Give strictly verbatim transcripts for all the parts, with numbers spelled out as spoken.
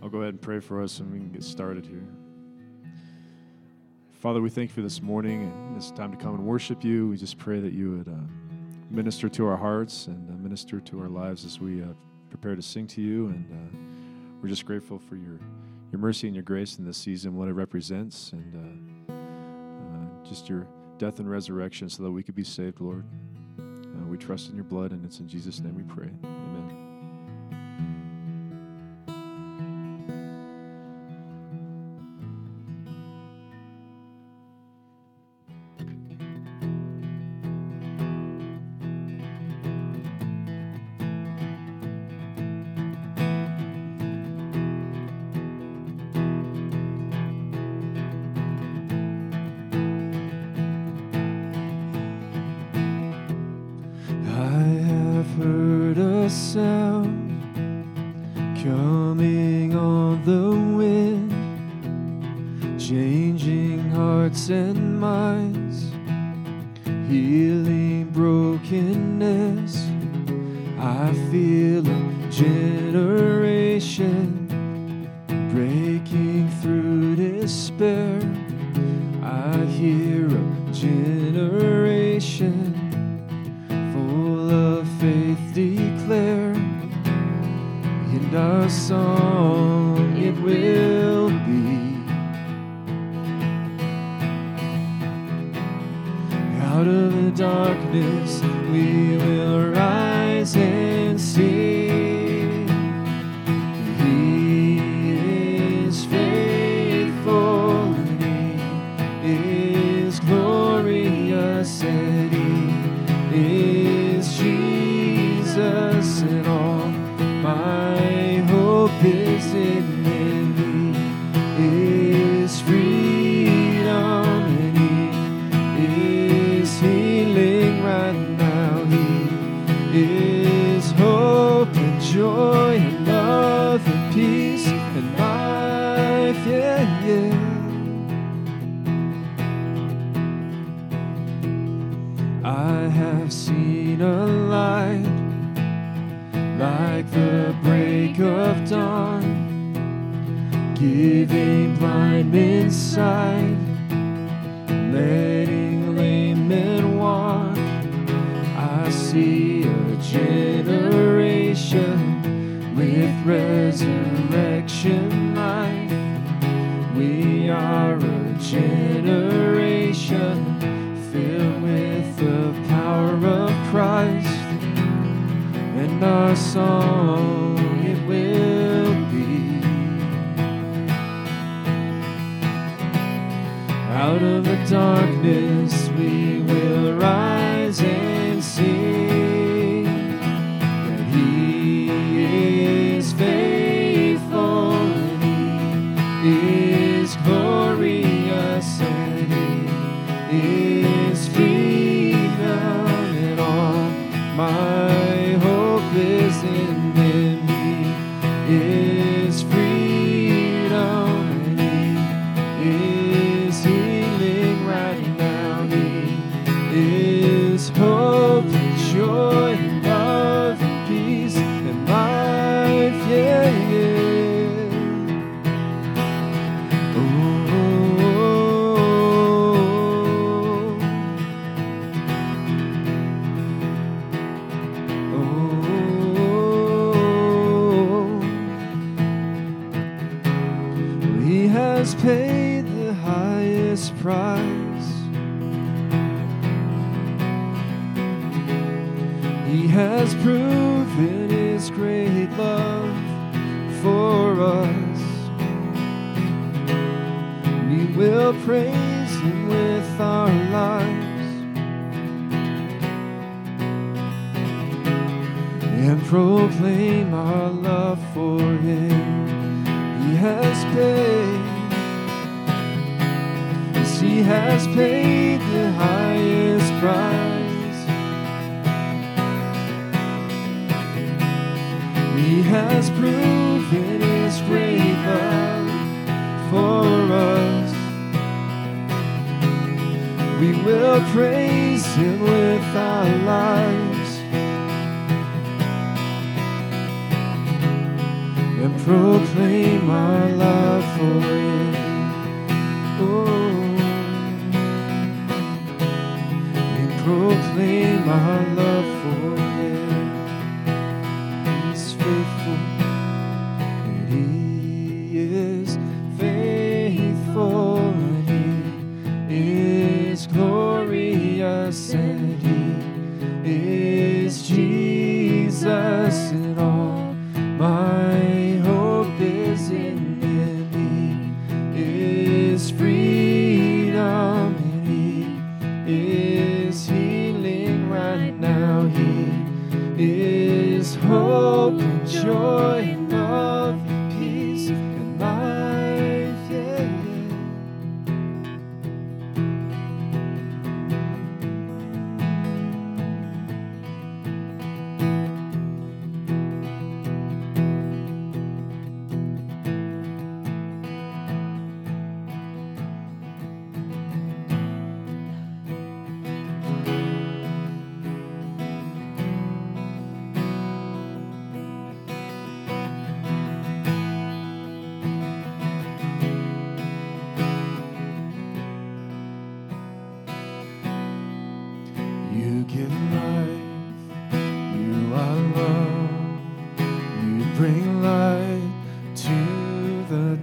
I'll go ahead and pray for us and we can get started here. Father, we thank you for this morning and this time to come and worship you. We just pray that you would uh, minister to our hearts and uh, minister to our lives as we uh, prepare to sing to you. And uh, we're just grateful for your, your mercy and your grace in this season, what it represents, and uh, uh, just your death and resurrection so that we could be saved, Lord. Uh, we trust in your blood, and it's in Jesus' name we pray. Amen. Proclaim our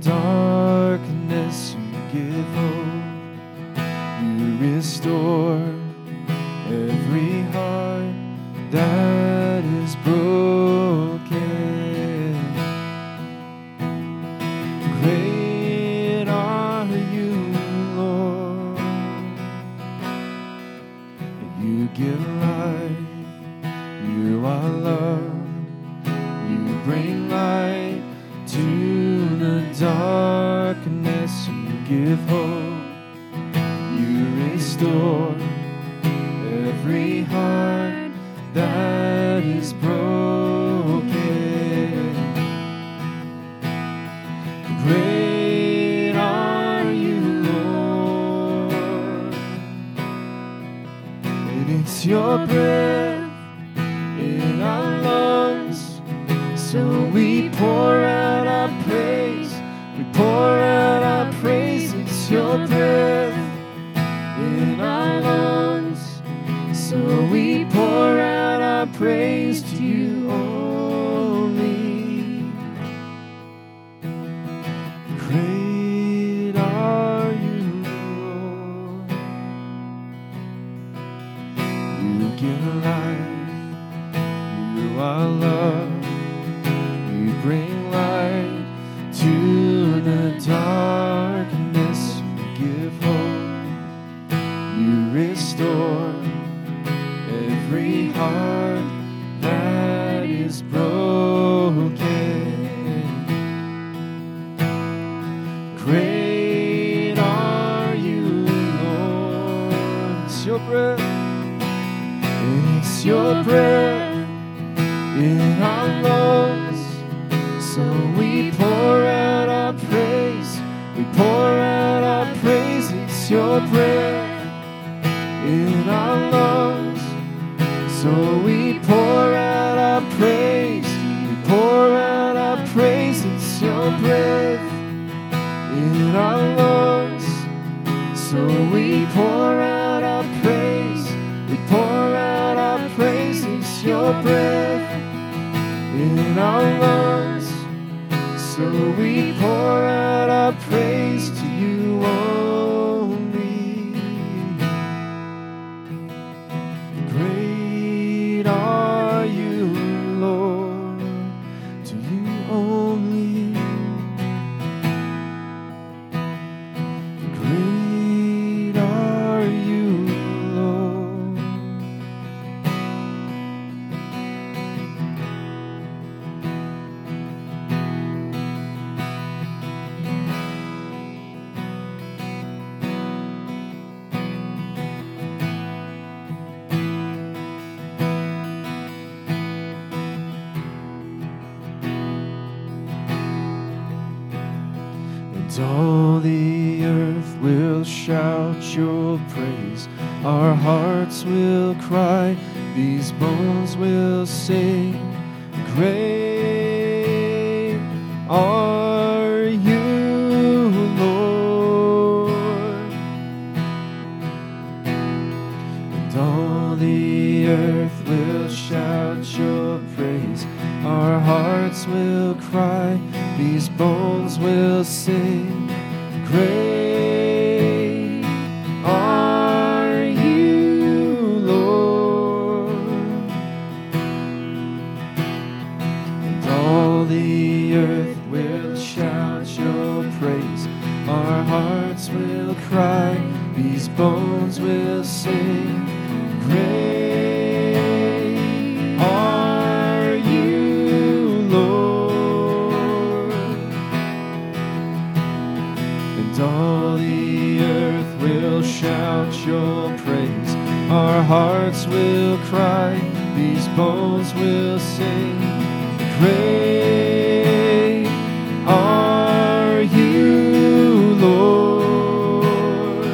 darkness, you give hope. You restore every heart that is broken. Great are you, Lord. You give life. You are love. You bring light to the darkness. You give hope. You restore every heart that is broken. Great are you, Lord. And it's your breath in our lungs, so we pour out our praise. We pour out our praise. It's your breath in our lungs, so we pour out our praise to you only. Great are you, Lord. You give life. You are love. You bring light to the darkness. You give hope. You restore every heart that is broken. Great are you, Lord. It's your breath. It's your breath in our lungs, so we pour out our praise. We pour out our praise. It's your breath in our lungs, so we pour out our praise. We pour out our praise. It's your breath in our lungs, so we pour out our praise. We pour out our praise. It's your breath in our lungs, so we pour out our praise to you only. Great are you, Lord, to you only. Great are you, Lord. And all the earth will shout your praise. Our hearts will cry. These bones will sing. Great are you, Lord. And all the earth will shout your praise. Our hearts will cry. These bones will sing. Great are you, Lord. And all the earth will shout your praise. Our hearts will cry. These bones will sing. Great are you, Lord. And all the earth will shout your praise. Our hearts will cry. These bones will sing. Great are you, Lord.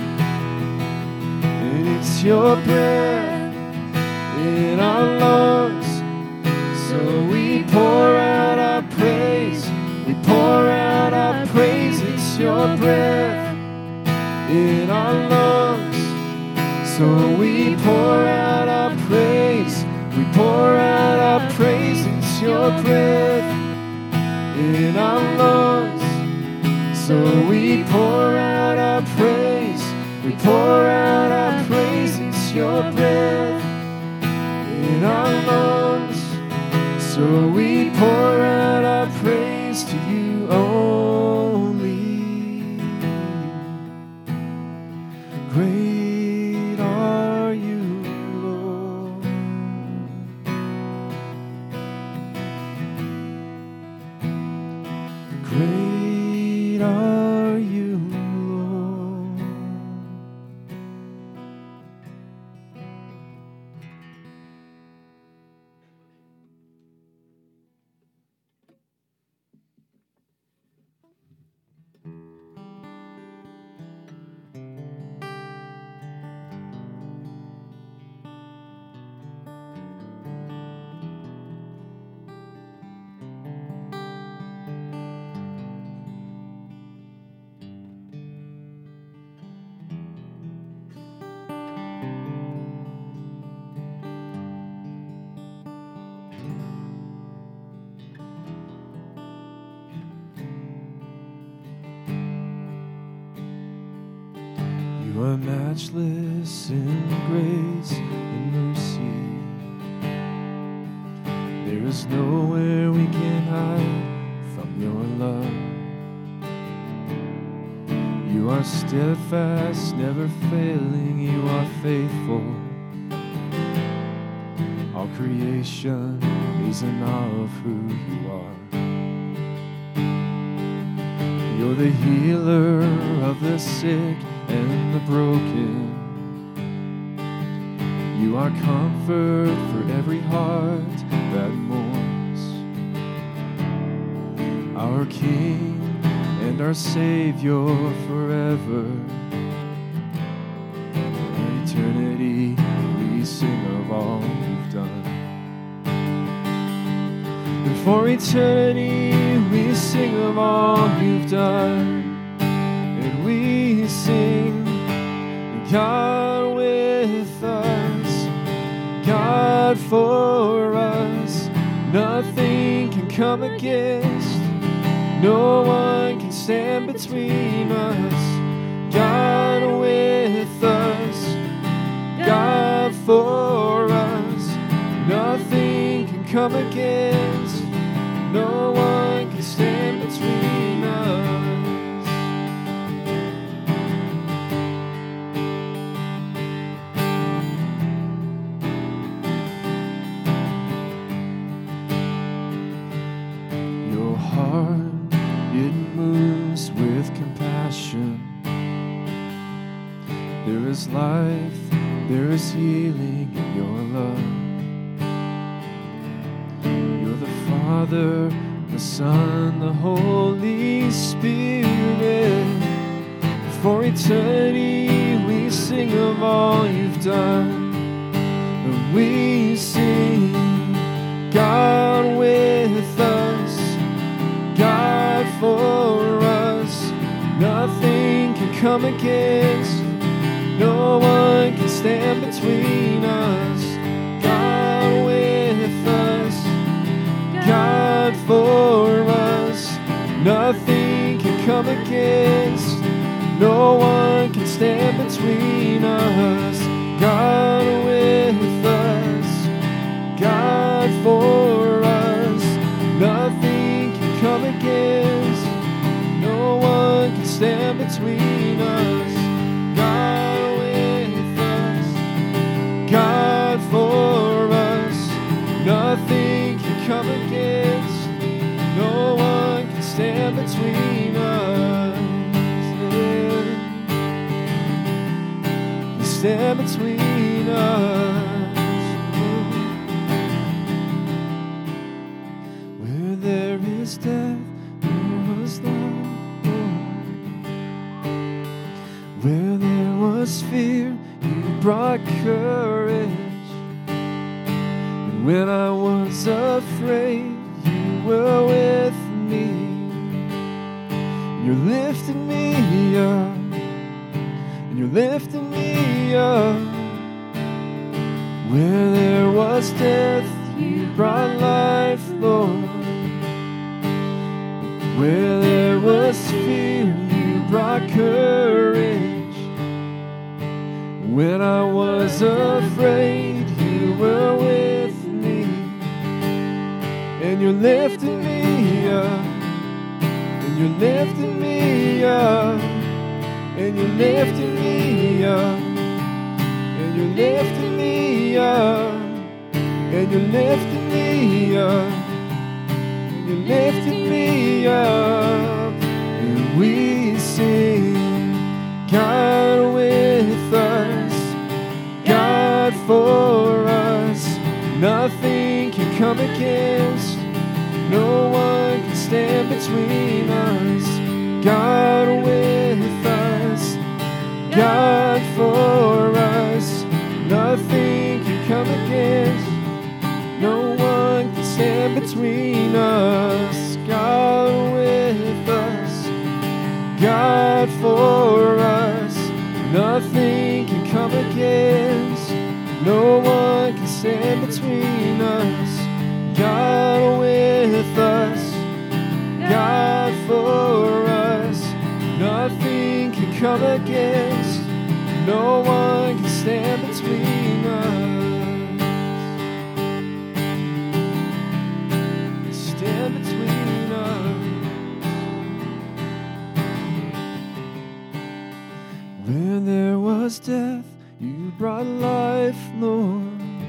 And it's your breath in our lungs, so we pour out our praise. We pour out our praise. It's your breath in our lungs, so we pour out our praise. We pour out our praise. It's your breath in our lungs, So we pour out our praise, we pour out our praise. It's your breath in our lungs. So we pour out our praise to you only. Great are you, Lord. Great are you, Lord. You are matchless in grace and mercy. There is nowhere we can hide from your love. You are steadfast, never failing. You are faithful. All creation is in awe of who you are. You're the healer of the sick and the broken. You are comfort for every heart that mourns. Our King and our Savior forever. In eternity we sing of all you've done. And for eternity we sing of all you've done. And we sing, God with us, God for us. Nothing can come against, no one can stand between us. God with us, God for us. Nothing can come against, no one can stand between us. Your heart, it moves with compassion. There is life, there is healing in your love. You're the Father, the Son, the Holy Spirit. For eternity we sing of all you've done. And we sing, God with us, God for us. Nothing can come against, no one can stand between us. God with us, God for us. Nothing can come against, no one can stand between us. God with us, God for us. Nothing can come against, no one can stand between us. God with us, God for us. Nothing can come against, no one can stand between us. Yeah. Stand between us. Where there is death, there was life. Where there was fear, you brought courage. And when I was afraid, you were with me. You're lifting me up, and you're lifting me up. Where there was death, brought life, Lord. Where there was was fear, you brought courage. When I was afraid, you were with me. And you lifted me up. And you lifted me up. And you lifted me up. And you lifted me up. And you lifted me up. And you lifted me up. And we sing, God with us, God for us. Nothing can come against, no one can stand between us. God with us, God for us. Nothing can come against, no one can stand between us. God with us, God for us. Nothing can come against, no one can stand between us. God with us, God for us. Nothing can come against, no one can stand between us. Stand between us. When there was death, you brought life, Lord.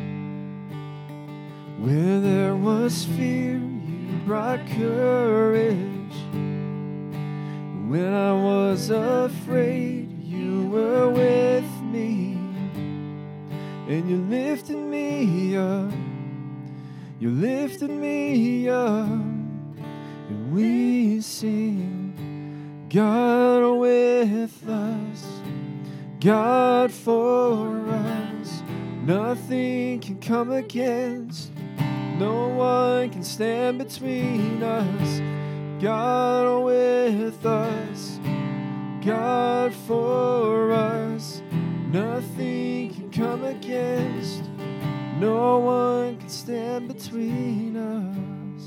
Where there was fear, you brought courage. When I was afraid, you were with me. And you lifted me up. You lifted me up. And we sing, God with us, God for us. Nothing can come against, no one can stand between us. God with us, God for us. Nothing can come against, no one can stand between us.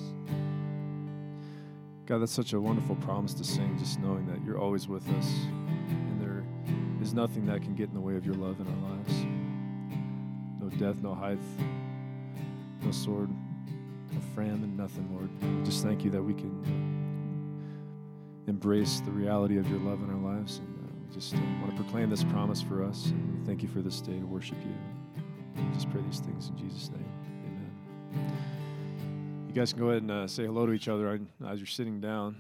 God, that's such a wonderful promise to sing, just knowing that you're always with us, and there is nothing that can get in the way of your love in our lives. No death, no height, no sword, no famine, nothing, Lord. We just thank you that we can embrace the reality of your love in our lives, and uh, we just uh, want to proclaim this promise for us, and we thank you for this day to worship you. We just pray these things in Jesus' name. Amen. You guys can go ahead and uh, say hello to each other as you're sitting down.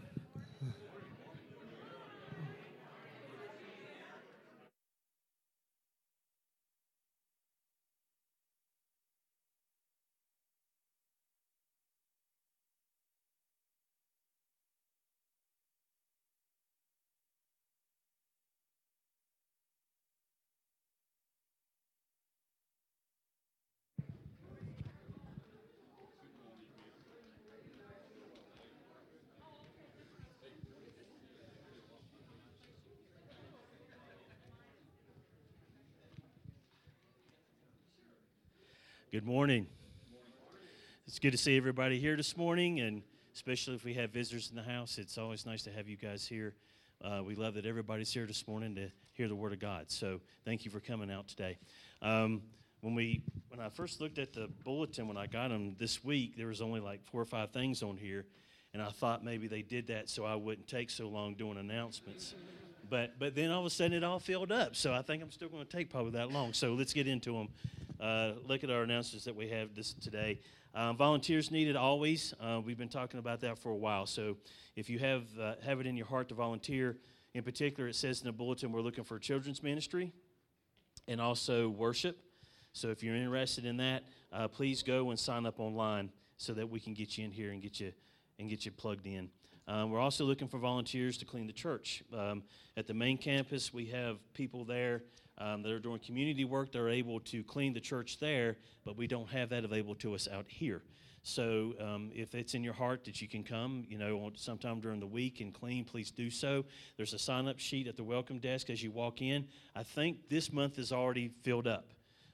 Good morning. It's good to see everybody here this morning, and especially if we have visitors in the house. It's always nice to have you guys here. Uh, we love that everybody's here this morning to hear the Word of God. So thank you for coming out today. Um, when we when I first looked at the bulletin, when I got them this week, there was only like four or five things on here, and I thought maybe they did that so I wouldn't take so long doing announcements. But but then all of a sudden it all filled up, so I think I'm still going to take probably that long. So let's get into them. Uh, look at our announcements that we have this today. Um, volunteers needed always. Uh, we've been talking about that for a while. So if you have uh, have it in your heart to volunteer, in particular, it says in the bulletin we're looking for children's ministry and also worship. So if you're interested in that, uh, please go and sign up online so that we can get you in here and get you and get you plugged in. Um, we're also looking for volunteers to clean the church. Um, at the main campus, we have people there um, that are doing community work. They're able to clean the church there, but we don't have that available to us out here. So um, if it's in your heart that you can come, you know, sometime during the week and clean, please do so. There's a sign-up sheet at the welcome desk as you walk in. I think this month is already filled up,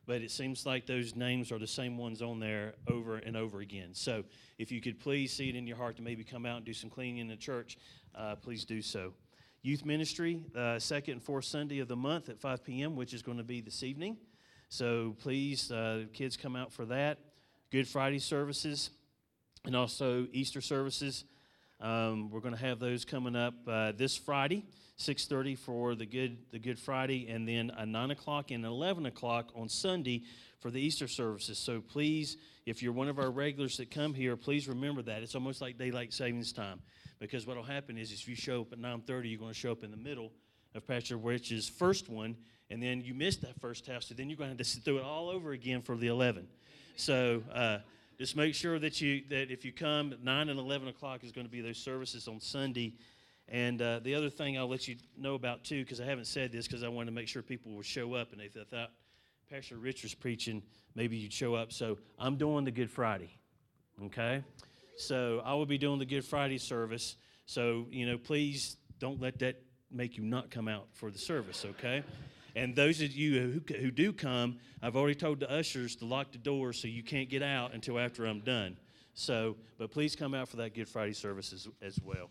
but it seems like those names are the same ones on there over and over again. So if you could please see it in your heart to maybe come out and do some cleaning in the church, uh, please do so. Youth ministry, uh, second and fourth Sunday of the month at five p.m., which is going to be this evening. So please, uh, kids, come out for that. Good Friday services and also Easter services. Um, we're going to have those coming up uh, this Friday, six thirty for the Good the Good Friday, and then a nine o'clock and eleven o'clock on Sunday for the Easter services. So please, if you're one of our regulars that come here, please remember that. It's almost like daylight savings time, because what will happen is if you show up at nine thirty, you're going to show up in the middle of Pastor Rich's first one, and then you missed that first house, so then you're going to have to sit through it all over again for the eleven. So uh, just make sure that you that if you come, nine and eleven o'clock is going to be those services on Sunday. And uh, the other thing I'll let you know about, too, because I haven't said this because I wanted to make sure people would show up, and they thought Pastor Rich was preaching, maybe you'd show up. So I'm doing the Good Friday, okay? So I will be doing the Good Friday service. So, you know, please don't let that make you not come out for the service, okay? And those of you who, who do come, I've already told the ushers to lock the doors so you can't get out until after I'm done. So, but please come out for that Good Friday service as, as well.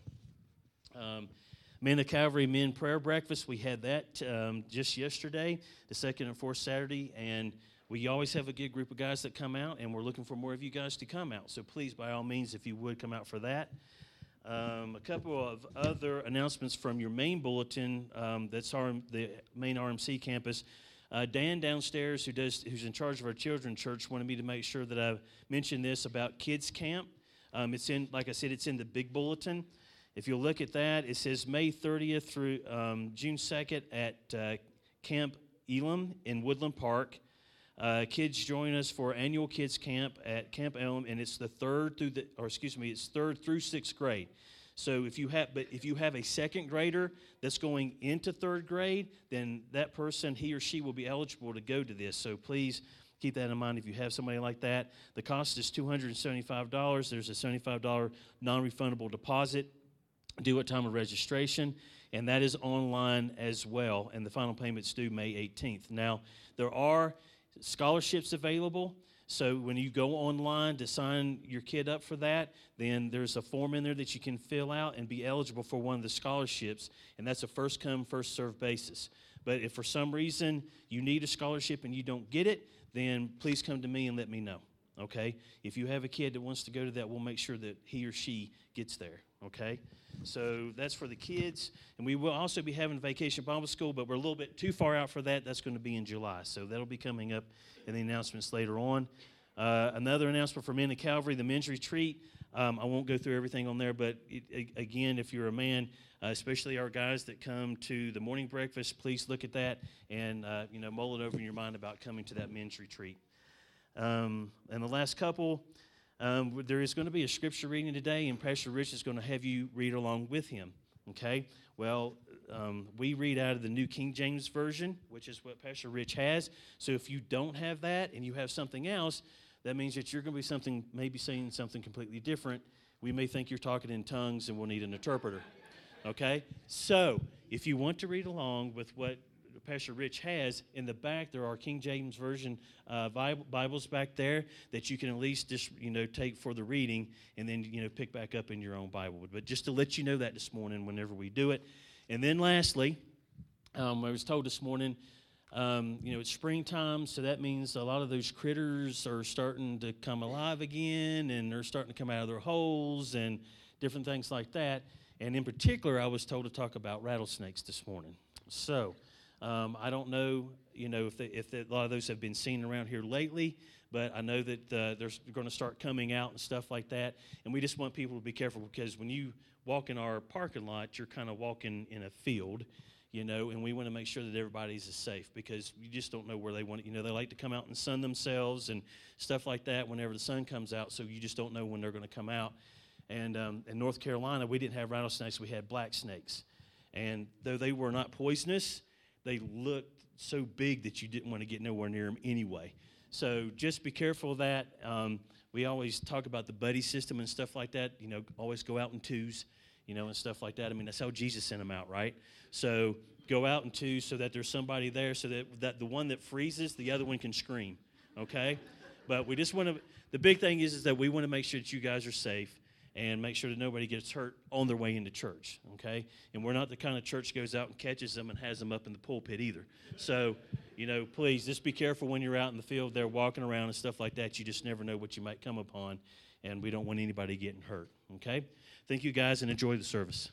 Um, Men of Calvary Men Prayer Breakfast, we had that um, just yesterday, the second and fourth Saturday, and we always have a good group of guys that come out, and we're looking for more of you guys to come out. So please, by all means, if you would, come out for that. Um, a couple of other announcements from your main bulletin, um, that's our, the main R M C campus. Uh, Dan downstairs, who does, who's in charge of our children's church, wanted me to make sure that I mentioned this about Kids Camp. Um, it's in, like I said, it's in the big bulletin. If you'll look at that, it says May thirtieth through um, June second at uh, Camp Elam in Woodland Park. Uh, kids join us for annual kids camp at Camp Elam, and it's the third through the, or excuse me, it's third through sixth grade. So if you have, but if you have a second grader that's going into third grade, then that person, he or she, will be eligible to go to this. So please keep that in mind if you have somebody like that. The cost is two hundred seventy-five dollars. There's a seventy-five dollars non-refundable deposit due at time of registration, and that is online as well, and the final payment's due May eighteenth. Now, there are scholarships available, so when you go online to sign your kid up for that, then there's a form in there that you can fill out and be eligible for one of the scholarships, and that's a first-come, first-served basis. But if for some reason you need a scholarship and you don't get it, then please come to me and let me know, okay? If you have a kid that wants to go to that, we'll make sure that he or she gets there, okay? So that's for the kids. And we will also be having Vacation Bible School, but we're a little bit too far out for that. That's going to be in July. So that'll be coming up in the announcements later on. Uh, another announcement for Men of Calvary, the men's retreat. Um, I won't go through everything on there, but it, again, if you're a man, uh, especially our guys that come to the morning breakfast, please look at that and uh, you know, mull it over in your mind about coming to that men's retreat. Um, and the last couple, Um, there is going to be a scripture reading today, and Pastor Rich is going to have you read along with him, okay? Well, um, we read out of the New King James Version, which is what Pastor Rich has. So if you don't have that and you have something else, that means that you're going to be something, maybe saying something completely different. We may think you're talking in tongues, and we'll need an interpreter, okay? So if you want to read along with what Pastor Rich has, in the back there are King James Version uh, Bibles back there that you can at least just, you know, take for the reading and then, you know, pick back up in your own Bible. But just to let you know that this morning whenever we do it. And then lastly, um, I was told this morning, um, you know, it's springtime, so that means a lot of those critters are starting to come alive again, and they're starting to come out of their holes and different things like that. And in particular, I was told to talk about rattlesnakes this morning. So Um, I don't know, you know, if, they, if they, a lot of those have been seen around here lately, but I know that uh, they're going to start coming out and stuff like that, and we just want people to be careful, because when you walk in our parking lot, you're kind of walking in a field, you know, and we want to make sure that everybody's safe, because you just don't know where they want it. You know, they like to come out and sun themselves and stuff like that whenever the sun comes out, so you just don't know when they're going to come out. And um, in North Carolina, we didn't have rattlesnakes, we had black snakes, and though they were not poisonous, they looked so big that you didn't want to get nowhere near them anyway. So just be careful of that. Um, we always talk about the buddy system and stuff like that. You know, always go out in twos, you know, and stuff like that. I mean, that's how Jesus sent them out, right? So go out in two so that there's somebody there so that, that the one that freezes, the other one can scream, okay? But we just want to, the big thing is, is that we want to make sure that you guys are safe and make sure that nobody gets hurt on their way into church, okay? And we're not the kind of church that goes out and catches them and has them up in the pulpit either. So, you know, please just be careful when you're out in the field there walking around and stuff like that. You just never know what you might come upon, and we don't want anybody getting hurt, okay? Thank you, guys, and enjoy the service.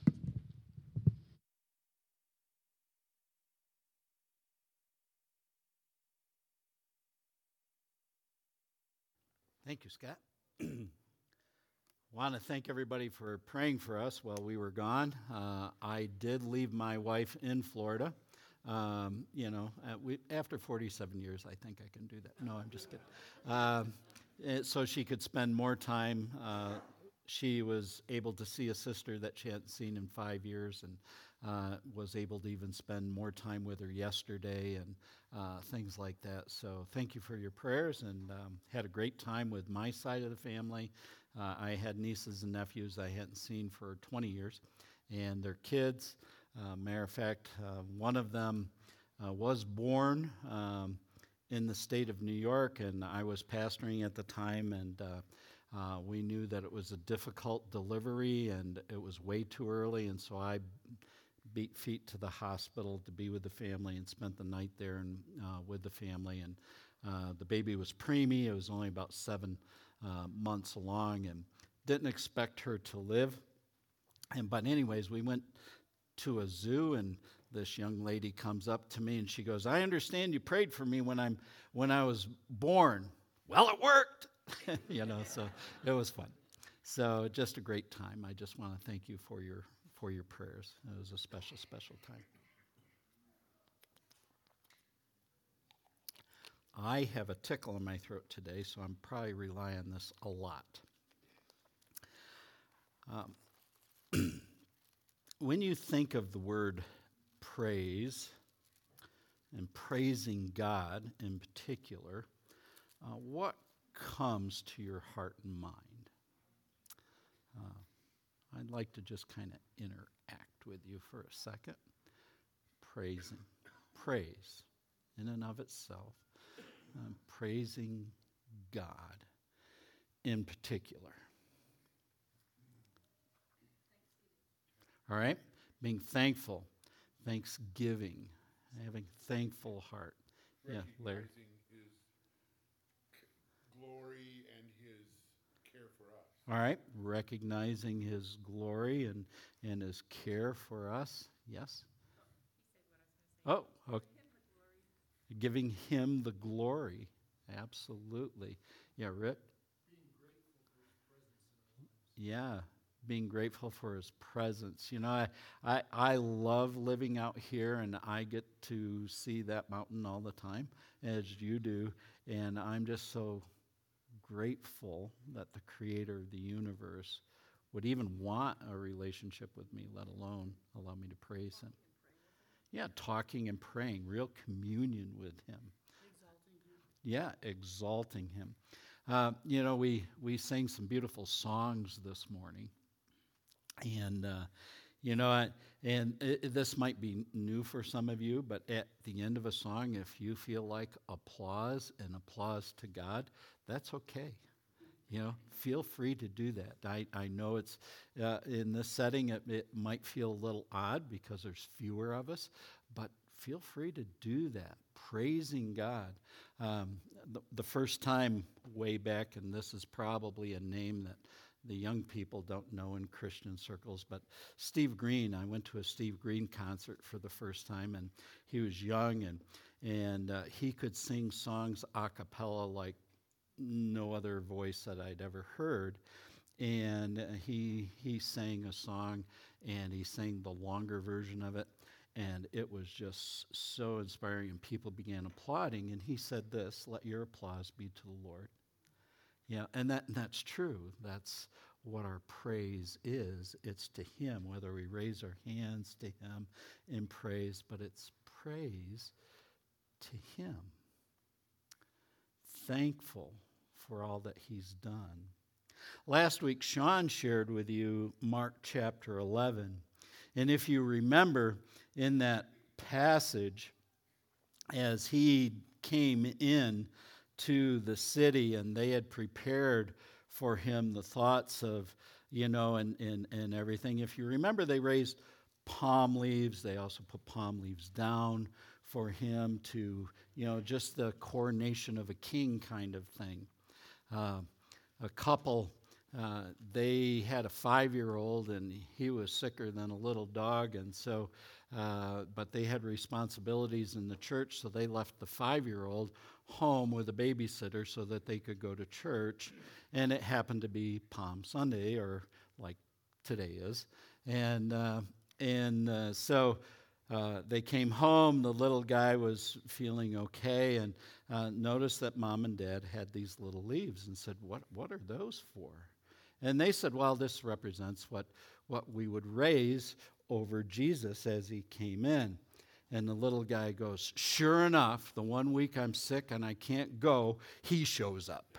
Thank you, Scott. Want to thank everybody for praying for us while we were gone. Uh, I did leave my wife in Florida. Um, you know, uh, we, after forty-seven years, I think I can do that. No, I'm just kidding. Um, so she could spend more time. Uh, she was able to see a sister that she hadn't seen in five years and uh, was able to even spend more time with her yesterday and uh, things like that. So thank you for your prayers, and um, had a great time with my side of the family. Uh, I had nieces and nephews I hadn't seen for twenty years, and their kids. Uh, matter of fact, uh, one of them uh, was born um, in the state of New York, and I was pastoring at the time, and uh, uh, we knew that it was a difficult delivery, and it was way too early, and so I beat feet to the hospital to be with the family and spent the night there and uh, with the family, and uh, the baby was preemie. It was only about seven uh, months along, and didn't expect her to live. And but anyways, we went to a zoo, and this young lady comes up to me and she goes, "I understand you prayed for me when I'm when I was born." Well, it worked. You know, so it was fun. So just a great time. I just want to thank you for your for your prayers. It was a special, special time. I have a tickle in my throat today, so I'm probably relying on this a lot. Um, when you think of the word praise, and praising God in particular, uh, what comes to your heart and mind? Uh, I'd like to just kind of interact with you for a second. Praising. Praise in and of itself. Um, praising God in particular. All right? Being thankful, thanksgiving, having thankful heart. Yeah, Larry. His glory and his care for us. All right, recognizing his glory and, and his care for us. Yes? Oh, okay. Giving him the glory. Absolutely. Yeah, Rick? Yeah, being grateful for his presence. You know, I, I, I love living out here, and I get to see that mountain all the time, as you do, and I'm just so grateful that the creator of the universe would even want a relationship with me, let alone allow me to praise him. Yeah, talking and praying, real communion with him. Exalting him. Yeah, exalting him. Uh, you know, we, we sang some beautiful songs this morning. And, uh, you know, I, and it, this might be new for some of you, but at the end of a song, if you feel like applause and applause to God, that's okay. You know, feel free to do that. I, I know it's, uh, in this setting, it, it might feel a little odd because there's fewer of us, but feel free to do that, praising God. Um, the, the first time way back, and this is probably a name that the young people don't know in Christian circles, but Steve Green, I went to a Steve Green concert for the first time, and he was young, and, and uh, he could sing songs a cappella like no other voice that I'd ever heard. And uh, he he sang a song, and he sang the longer version of it, and it was just so inspiring, and people began applauding, and he said this, "Let your applause be to the Lord." Yeah, and that and that's true. That's what our praise is. It's to him, whether we raise our hands to him in praise, but it's praise to him. Thankful for all that he's done. Last week, Sean shared with you Mark chapter eleven. And if you remember, in that passage, as he came in to the city and they had prepared for him the thoughts of, you know, and, and, and everything. If you remember, they raised palm leaves. They also put palm leaves down for him to, you know, just the coronation of a king kind of thing. Uh, a couple, uh, they had a five-year-old, and he was sicker than a little dog, and so, uh, but they had responsibilities in the church, so they left the five-year-old home with a babysitter so that they could go to church, and it happened to be Palm Sunday, or like today is, and uh, and uh, so uh, they came home. The little guy was feeling okay, and uh, noticed that Mom and Dad had these little leaves, and said, "What what are those for?" And they said, "Well, this represents what what we would raise over Jesus as he came in." And the little guy goes, "Sure enough, the one week I'm sick and I can't go, he shows up."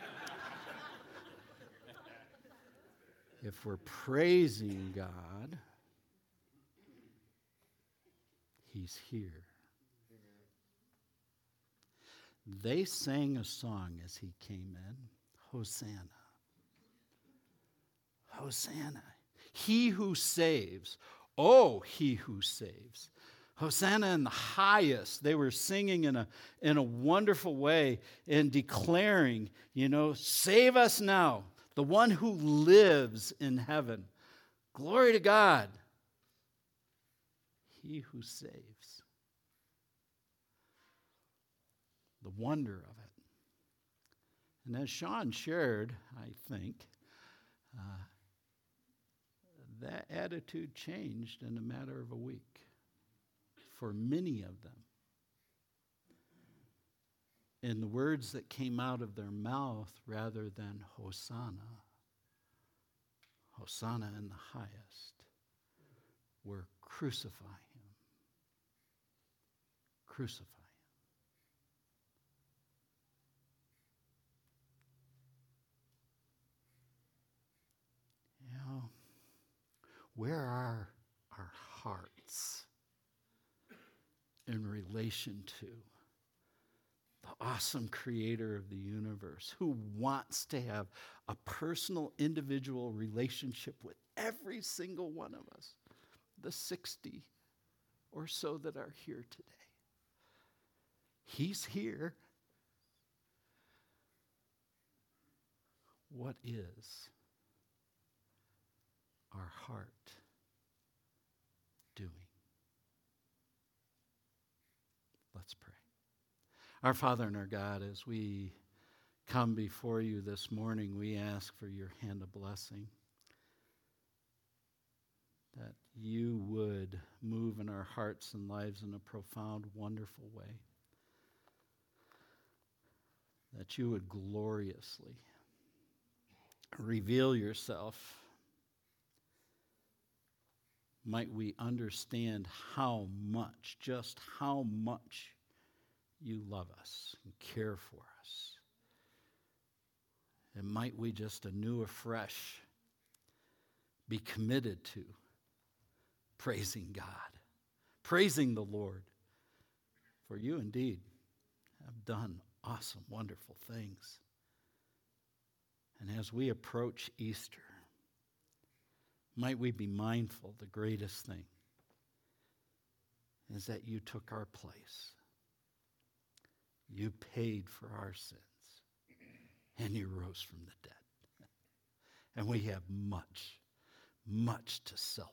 If we're praising God, he's here. They sang a song as he came in, Hosanna. Hosanna. He who saves. Oh, he who saves. Hosanna in the highest. They were singing in a, in a wonderful way and declaring, you know, save us now, the one who lives in heaven. Glory to God. He who saves. The wonder of it. And as Sean shared, I think, uh, that attitude changed in a matter of a week for many of them. And the words that came out of their mouth, rather than Hosanna, Hosanna in the highest, were crucify him. Crucify him. You know, where are our hearts in relation to the awesome creator of the universe, who wants to have a personal, individual relationship with every single one of us, the sixty or so that are here today? He's here. What is our heart doing? Let's pray. Our Father and our God, as we come before you this morning, we ask for your hand of blessing, that you would move in our hearts and lives in a profound, wonderful way, that you would gloriously reveal yourself. Might we understand how much, just how much you love us and care for us. And might we just anew afresh be committed to praising God, praising the Lord. For you indeed have done awesome, wonderful things. And as we approach Easter, might we be mindful the greatest thing is that you took our place. You paid for our sins. And you rose from the dead. And we have much, much to celebrate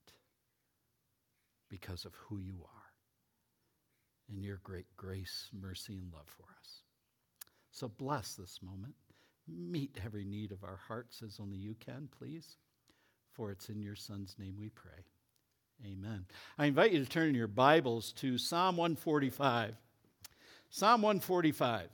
because of who you are and your great grace, mercy, and love for us. So bless this moment. Meet every need of our hearts as only you can, please. For it's in your Son's name we pray. Amen. I invite you to turn in your Bibles to Psalm one forty-five. Psalm one forty-five.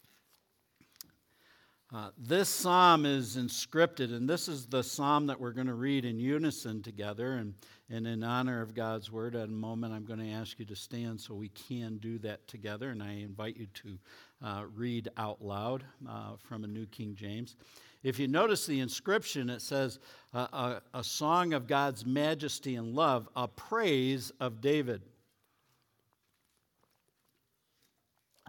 Uh, this psalm is inscripted, and this is the psalm that we're going to read in unison together. And, and in honor of God's word, at a moment I'm going to ask you to stand so we can do that together. And I invite you to uh, read out loud uh, from a New King James. If you notice the inscription, it says, uh, a, a song of God's majesty and love, a praise of David.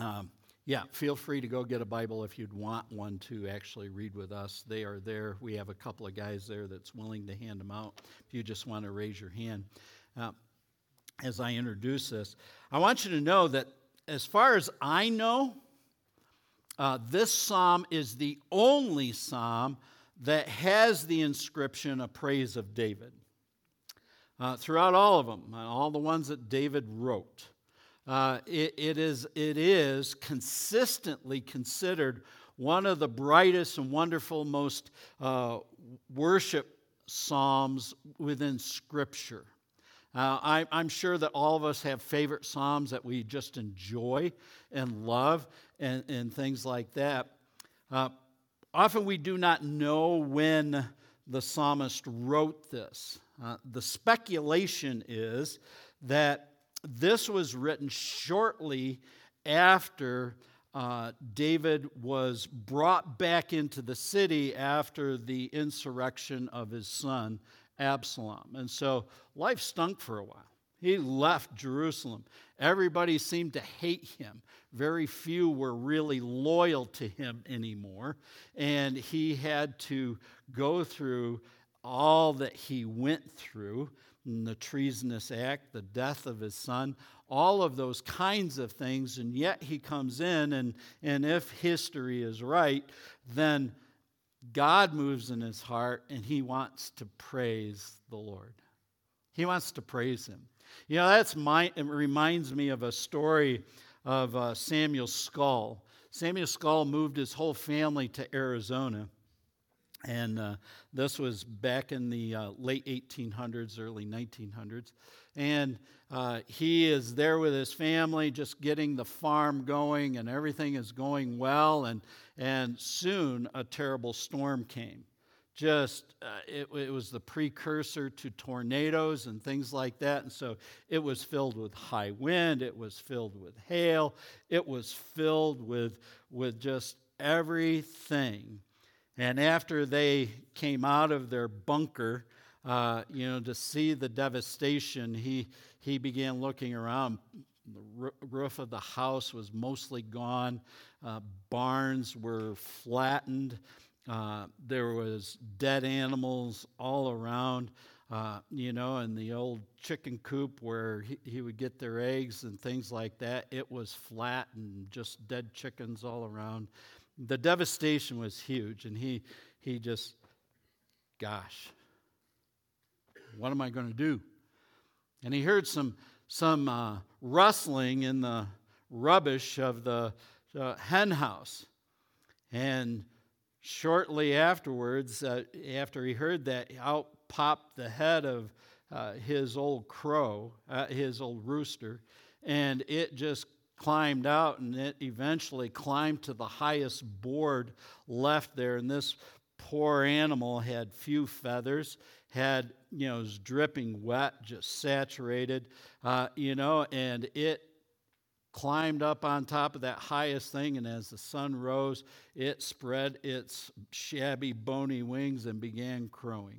Um, yeah, feel free to go get a Bible if you'd want one to actually read with us. They are there. We have a couple of guys there that's willing to hand them out if you just want to raise your hand. Uh, as I introduce this, I want you to know that as far as I know, uh, this psalm is the only psalm that has the inscription, a praise of David. Uh, throughout all of them, all the ones that David wrote, uh, it, it is it is consistently considered one of the brightest and wonderful, most uh, worship psalms within Scripture. Uh, I, I'm sure that all of us have favorite psalms that we just enjoy and love and, and things like that. Uh, often we do not know when the psalmist wrote this. Uh, the speculation is that this was written shortly after uh, David was brought back into the city after the insurrection of his son Absalom. And so life stunk for a while. He left Jerusalem. Everybody seemed to hate him. Very few were really loyal to him anymore. And he had to go through all that he went through, the treasonous act, the death of his son, all of those kinds of things. And yet he comes in, and, and if history is right, then God moves in his heart, and he wants to praise the Lord. He wants to praise him. You know, that's my, it reminds me of a story of uh, Samuel Skull. Samuel Skull moved his whole family to Arizona. And uh, this was back in the uh, late eighteen hundreds, early nineteen hundreds. And uh, he is there with his family, just getting the farm going, and everything is going well. And, and soon a terrible storm came. Just, uh, it, it was the precursor to tornadoes and things like that. And so it was filled with high wind. It was filled with hail. It was filled with, with just everything. And after they came out of their bunker, uh, you know, to see the devastation, he he began looking around. The r- roof of the house was mostly gone. Uh, barns were flattened. Uh, there was dead animals all around, uh, you know, and the old chicken coop where he, he would get their eggs and things like that, it was flat and just dead chickens all around. The devastation was huge, and he he just, gosh, what am I going to do? And he heard some some uh, rustling in the rubbish of the uh, hen house, and shortly afterwards, uh, after he heard that, out popped the head of uh, his old crow, uh, his old rooster, and it just climbed out, and it eventually climbed to the highest board left there. And this poor animal had few feathers, had, you know, was dripping wet, just saturated, uh, you know, and it climbed up on top of that highest thing, and as the sun rose, it spread its shabby, bony wings and began crowing.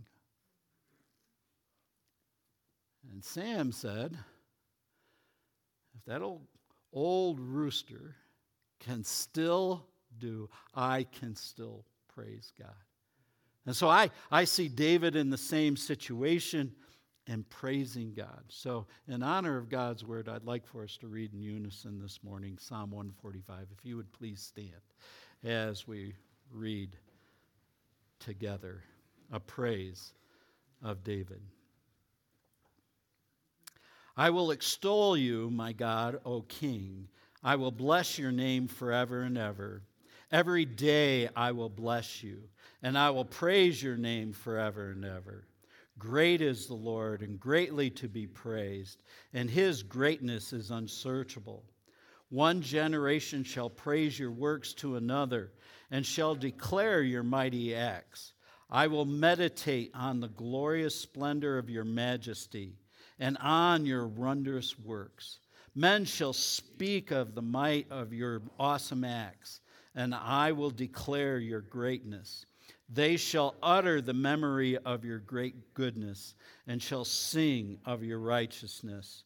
And Sam said, if that old old rooster can still do, I can still praise God. And so I, I see David in the same situation and praising God. So in honor of God's word, I'd like for us to read in unison this morning, Psalm one forty-five. If you would please stand as we read together a praise of David. I will extol you, my God, O King. I will bless your name forever and ever. Every day I will bless you, and I will praise your name forever and ever. Great is the Lord, and greatly to be praised, and his greatness is unsearchable. One generation shall praise your works to another, and shall declare your mighty acts. I will meditate on the glorious splendor of your majesty, and on your wondrous works. Men shall speak of the might of your awesome acts, and I will declare your greatness. They shall utter the memory of your great goodness, and shall sing of your righteousness.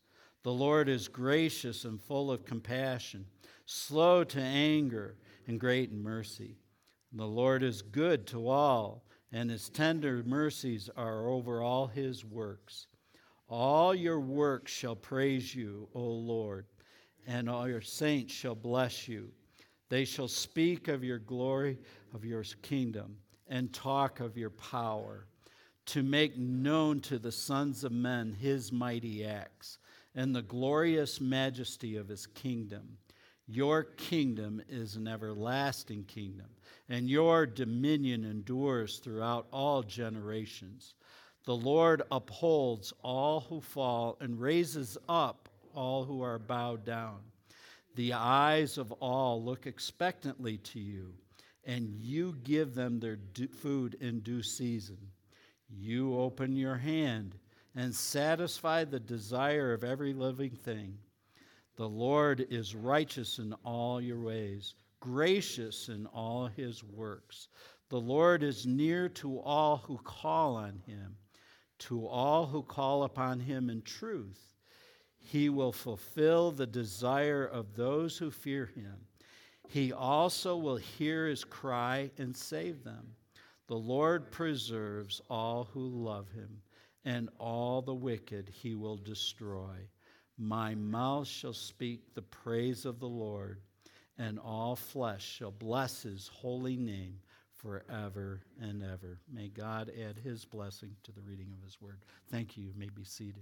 The Lord is gracious and full of compassion, slow to anger and great in mercy. The Lord is good to all, and his tender mercies are over all his works. All your works shall praise you, O Lord, and all your saints shall bless you. They shall speak of your glory, of your kingdom, and talk of your power, to make known to the sons of men his mighty acts, and the glorious majesty of his kingdom. Your kingdom is an everlasting kingdom, and your dominion endures throughout all generations. The Lord upholds all who fall and raises up all who are bowed down. The eyes of all look expectantly to you, and you give them their food in due season. You open your hand and satisfy the desire of every living thing. The Lord is righteous in all your ways, gracious in all his works. The Lord is near to all who call on him, to all who call upon him in truth. He will fulfill the desire of those who fear him. He also will hear his cry and save them. The Lord preserves all who love him, and all the wicked he will destroy. My mouth shall speak the praise of the Lord, and all flesh shall bless his holy name forever and ever. May God add his blessing to the reading of his word. Thank you. You may be seated.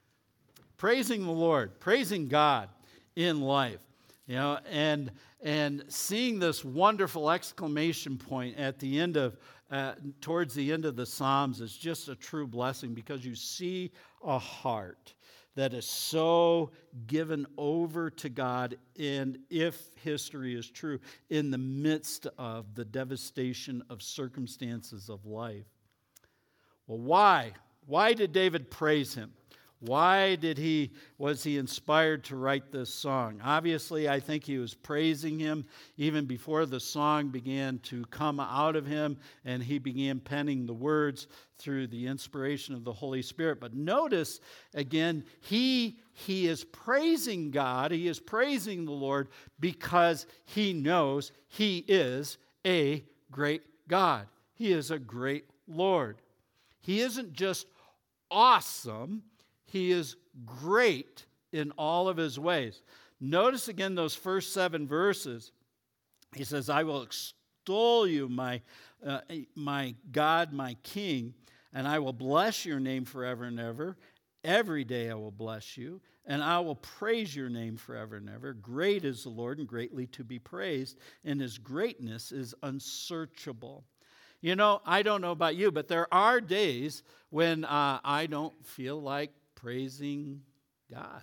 Praising the Lord, praising God in life, you know, and and seeing this wonderful exclamation point at the end of, uh, towards the end of the Psalms is just a true blessing, because you see a heart that is so given over to God, and if history is true, in the midst of the devastation of circumstances of life. Well, why? Why did David praise him? Why did he, was he inspired to write this song? Obviously, I think he was praising him even before the song began to come out of him, and he began penning the words through the inspiration of the Holy Spirit. But notice, again, he, he is praising God, he is praising the Lord, because he knows he is a great God. He is a great Lord. He isn't just awesome, he is great in all of his ways. Notice again those first seven verses. He says, I will extol you, my, uh, my God, my King, and I will bless your name forever and ever. Every day I will bless you, and I will praise your name forever and ever. Great is the Lord, and greatly to be praised, and his greatness is unsearchable. You know, I don't know about you, but there are days when uh, I don't feel like praising God.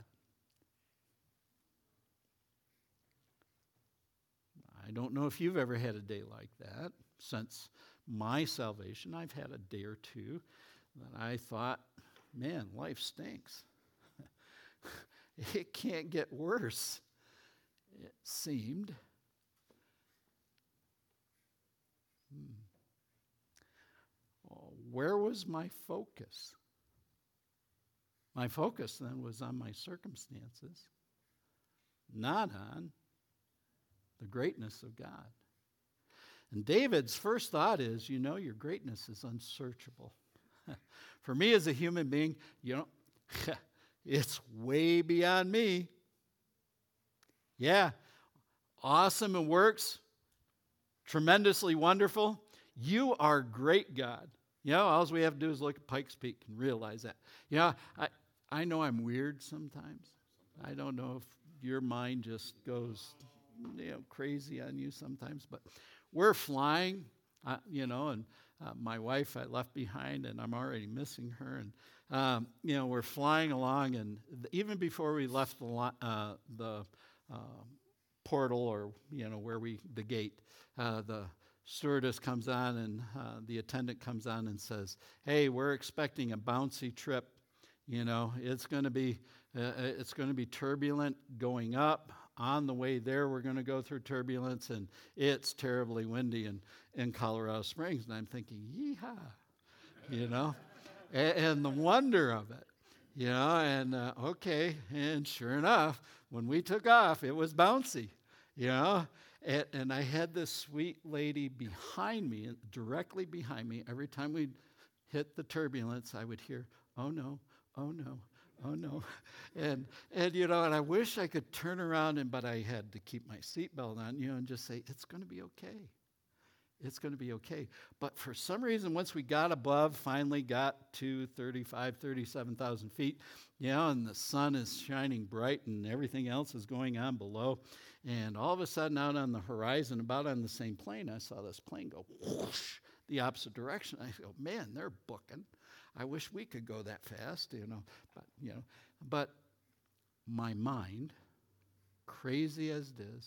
I don't know if you've ever had a day like that. Since my salvation, I've had a day or two that I thought, man, life stinks. It can't get worse, it seemed. Hmm. Where was my focus? My focus then was on my circumstances, not on the greatness of God. And David's first thought is, you know, your greatness is unsearchable. For me as a human being, you know, it's way beyond me. Yeah, awesome and works, tremendously wonderful. You are great, God. You know, all we have to do is look at Pikes Peak and realize that. You know, I, I know I'm weird sometimes. I don't know if your mind just goes, you know, crazy on you sometimes. But we're flying, uh, you know, and uh, my wife I left behind, and I'm already missing her. And, um, you know, we're flying along, and even before we left the, uh, the uh, portal, or, you know, where we, the gate, uh, the stewardess comes on, and uh, the attendant comes on and says, hey, we're expecting a bouncy trip. You know, it's going to be uh, it's going to be turbulent going up. On the way there, we're going to go through turbulence, and it's terribly windy in, in Colorado Springs. And I'm thinking, yeehaw, you know, and, and the wonder of it. You know, and uh, okay, and sure enough, when we took off, it was bouncy, you know. And, and I had this sweet lady behind me, directly behind me. Every time we hit the turbulence, I would hear, oh no, oh no, oh no. And, and you know, and I wish I could turn around, and but I had to keep my seatbelt on, you know, and just say, it's going to be okay. It's going to be okay. But for some reason, once we got above, finally got to thirty-five, thirty-seven thousand feet, you know, and the sun is shining bright and everything else is going on below. And all of a sudden, out on the horizon, about on the same plane, I saw this plane go whoosh the opposite direction. I go, man, they're booking. I wish we could go that fast, you know. But, you know, but my mind, crazy as it is,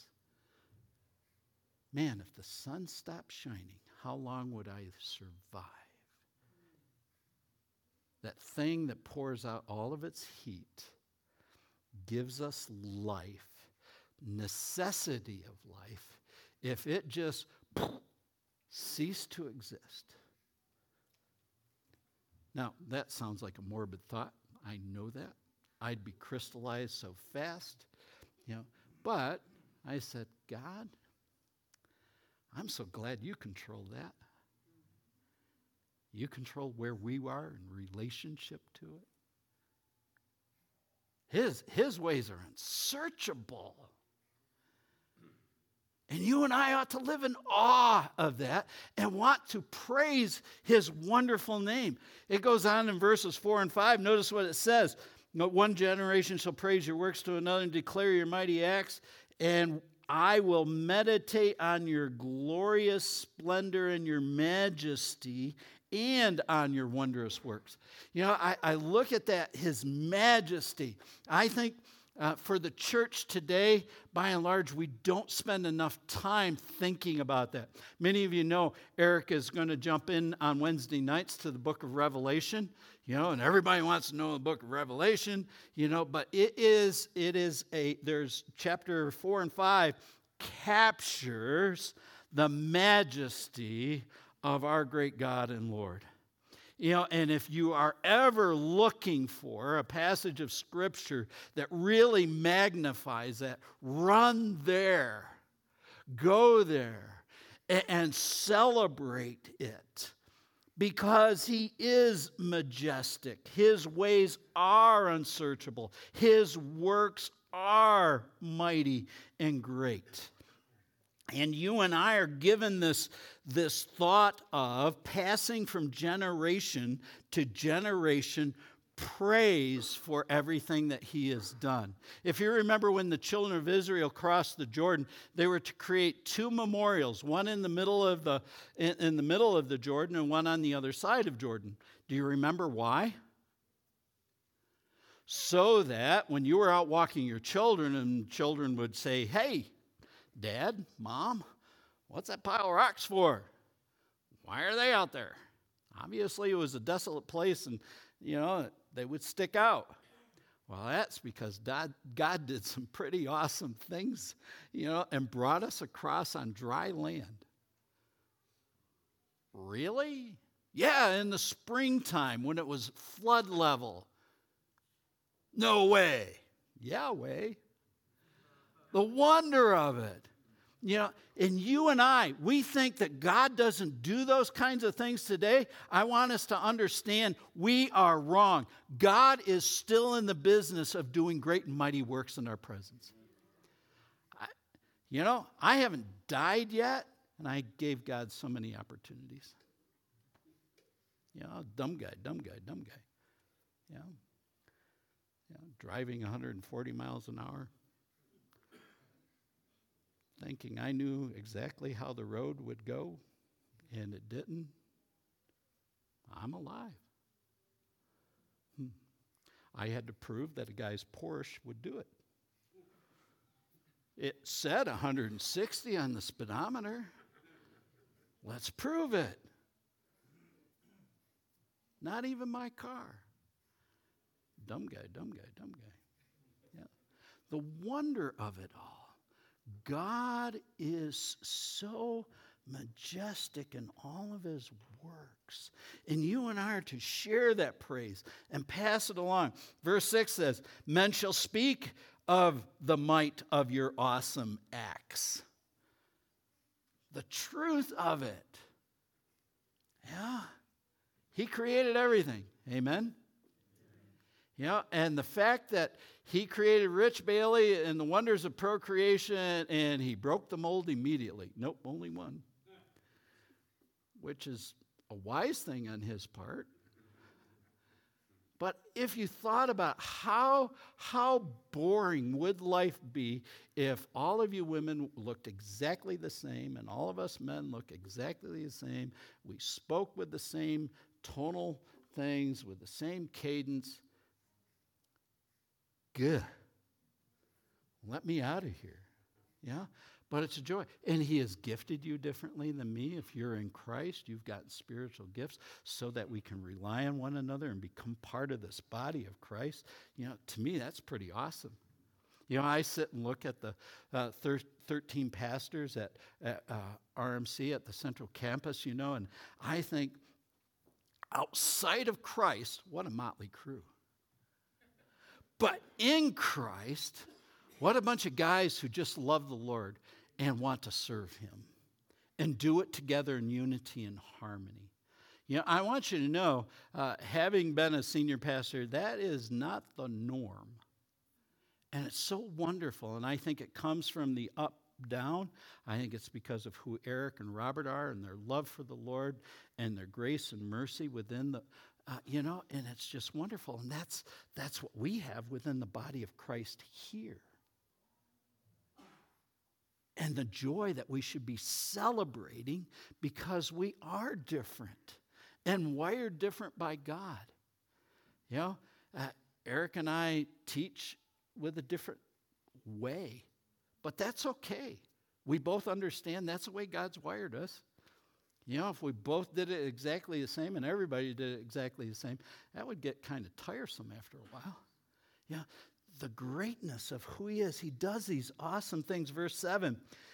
man, if the sun stopped shining, how long would I survive? That thing that pours out all of its heat, gives us life, necessity of life, if it just ceased to exist. Now, that sounds like a morbid thought. I know that. I'd be crystallized so fast, you know. But I said, God, I'm so glad you control that. You control where we are in relationship to it. His, his ways are unsearchable. And you and I ought to live in awe of that and want to praise his wonderful name. It goes on in verses four and five. Notice what it says. One generation shall praise your works to another and declare your mighty acts, and I will meditate on your glorious splendor and your majesty and on your wondrous works. You know, I, I look at that, his majesty. I think uh, for the church today, by and large, we don't spend enough time thinking about that. Many of you know Eric is going to jump in on Wednesday nights to the book of Revelation, you know, and everybody wants to know the book of Revelation, you know, but it is, it is a, there's chapter four and five captures the majesty of our great God and Lord. You know, and if you are ever looking for a passage of Scripture that really magnifies that, run there, go there, and, and celebrate it. Because he is majestic. His ways are unsearchable. His works are mighty and great. And you and I are given this, this thought of passing from generation to generation praise for everything that he has done. If you remember when the children of Israel crossed the Jordan, they were to create two memorials, one in the middle of the in, in the middle of the Jordan and one on the other side of Jordan. Do you remember why? So that when you were out walking your children and children would say, "Hey, Dad, Mom, what's that pile of rocks for? Why are they out there?" Obviously, it was a desolate place, and, you know, they would stick out. Well, that's because God, God did some pretty awesome things, you know, and brought us across on dry land. Really? Yeah, in the springtime when it was flood level. No way. Yeah, way. The wonder of it. You know, and you and I, we think that God doesn't do those kinds of things today. I want us to understand we are wrong. God is still in the business of doing great and mighty works in our presence. I, you know, I haven't died yet, and I gave God so many opportunities. You know, dumb guy, dumb guy, dumb guy. You know, you know driving one hundred forty miles an hour. Thinking I knew exactly how the road would go, and it didn't. I'm alive. Hmm. I had to prove that a guy's Porsche would do it. It said one hundred sixty on the speedometer. Let's prove it. Not even my car. Dumb guy, dumb guy, dumb guy. Yeah. The wonder of it all. God is so majestic in all of his works. And you and I are to share that praise and pass it along. Verse six says, men shall speak of the might of your awesome acts. The truth of it. Yeah. He created everything. Amen? Yeah, and the fact that he created Rich Bailey and the wonders of procreation, and he broke the mold immediately. Nope, only one. Which is a wise thing on his part. But if you thought about how, how boring would life be if all of you women looked exactly the same and all of us men look exactly the same, we spoke with the same tonal things, with the same cadence. Good. Let me out of here. Yeah? But it's a joy. And he has gifted you differently than me. If you're in Christ, you've got spiritual gifts so that we can rely on one another and become part of this body of Christ. You know, to me, that's pretty awesome. You know, I sit and look at the uh, thir- thirteen pastors at, at uh, R M C at the Central Campus, you know, and I think outside of Christ, what a motley crew. But in Christ, what a bunch of guys who just love the Lord and want to serve him and do it together in unity and harmony. You know, I want you to know, uh, having been a senior pastor, that is not the norm. And it's so wonderful, and I think it comes from the up down. I think it's because of who Eric and Robert are and their love for the Lord and their grace and mercy within the Uh, you know, and it's just wonderful. And that's that's what we have within the body of Christ here. And the joy that we should be celebrating because we are different and wired different by God. You know, uh, Eric and I teach with a different way, but that's okay. We both understand that's the way God's wired us. You know, if we both did it exactly the same and everybody did it exactly the same, that would get kind of tiresome after a while. Yeah, the greatness of who he is. He does these awesome things. Verse seven,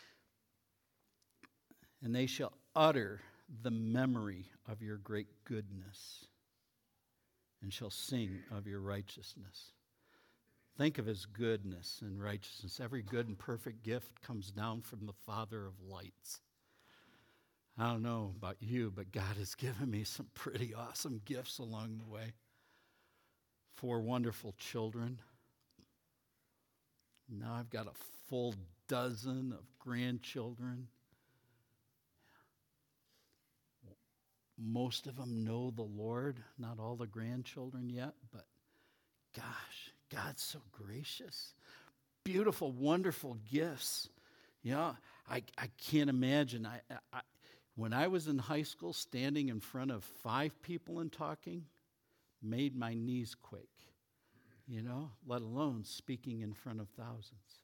and they shall utter the memory of your great goodness and shall sing of your righteousness. Think of his goodness and righteousness. Every good and perfect gift comes down from the Father of lights. I don't know about you, but God has given me some pretty awesome gifts along the way. Four wonderful children. Now I've got a full dozen of grandchildren. Most of them know the Lord, not all the grandchildren yet, but gosh, God's so gracious. Beautiful, wonderful gifts. You know, I, I can't imagine. I, I When I was in high school, standing in front of five people and talking made my knees quake, you know, let alone speaking in front of thousands.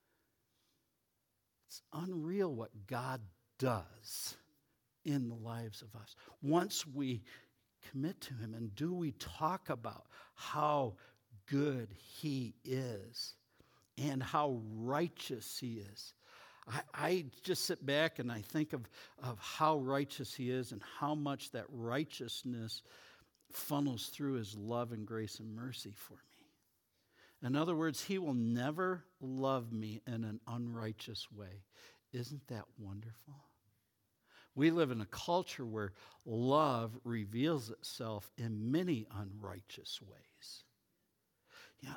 It's unreal what God does in the lives of us. Once we commit to him, and do we talk about how good he is and how righteous he is. I, I just sit back and I think of, of how righteous he is and how much that righteousness funnels through his love and grace and mercy for me. In other words, he will never love me in an unrighteous way. Isn't that wonderful? We live in a culture where love reveals itself in many unrighteous ways. Yeah.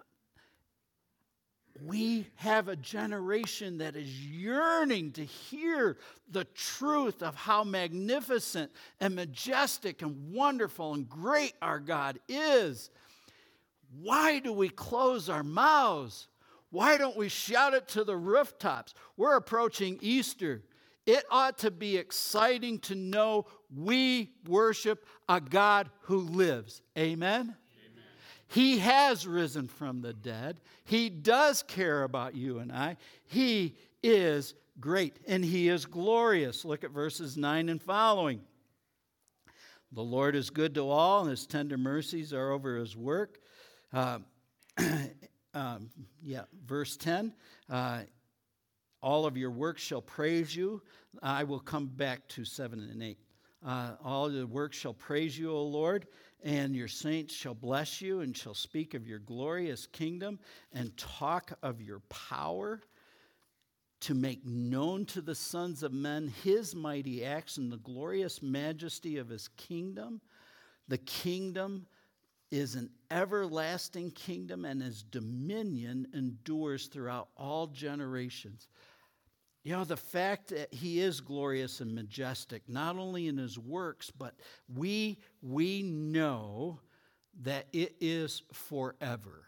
We have a generation that is yearning to hear the truth of how magnificent and majestic and wonderful and great our God is. Why do we close our mouths? Why don't we shout it to the rooftops? We're approaching Easter. It ought to be exciting to know we worship a God who lives. Amen? He has risen from the dead. He does care about you and I. He is great and he is glorious. Look at verses nine and following. The Lord is good to all, and his tender mercies are over his work. Uh, um, yeah, verse ten. Uh, All of your works shall praise you. I will come back to seven and eight. Uh, all the works shall praise you, O Lord, and your saints shall bless you and shall speak of your glorious kingdom and talk of your power, to make known to the sons of men his mighty acts and the glorious majesty of his kingdom. The kingdom is an everlasting kingdom, and his dominion endures throughout all generations. You know, the fact that he is glorious and majestic, not only in his works, but we, we know that it is forever.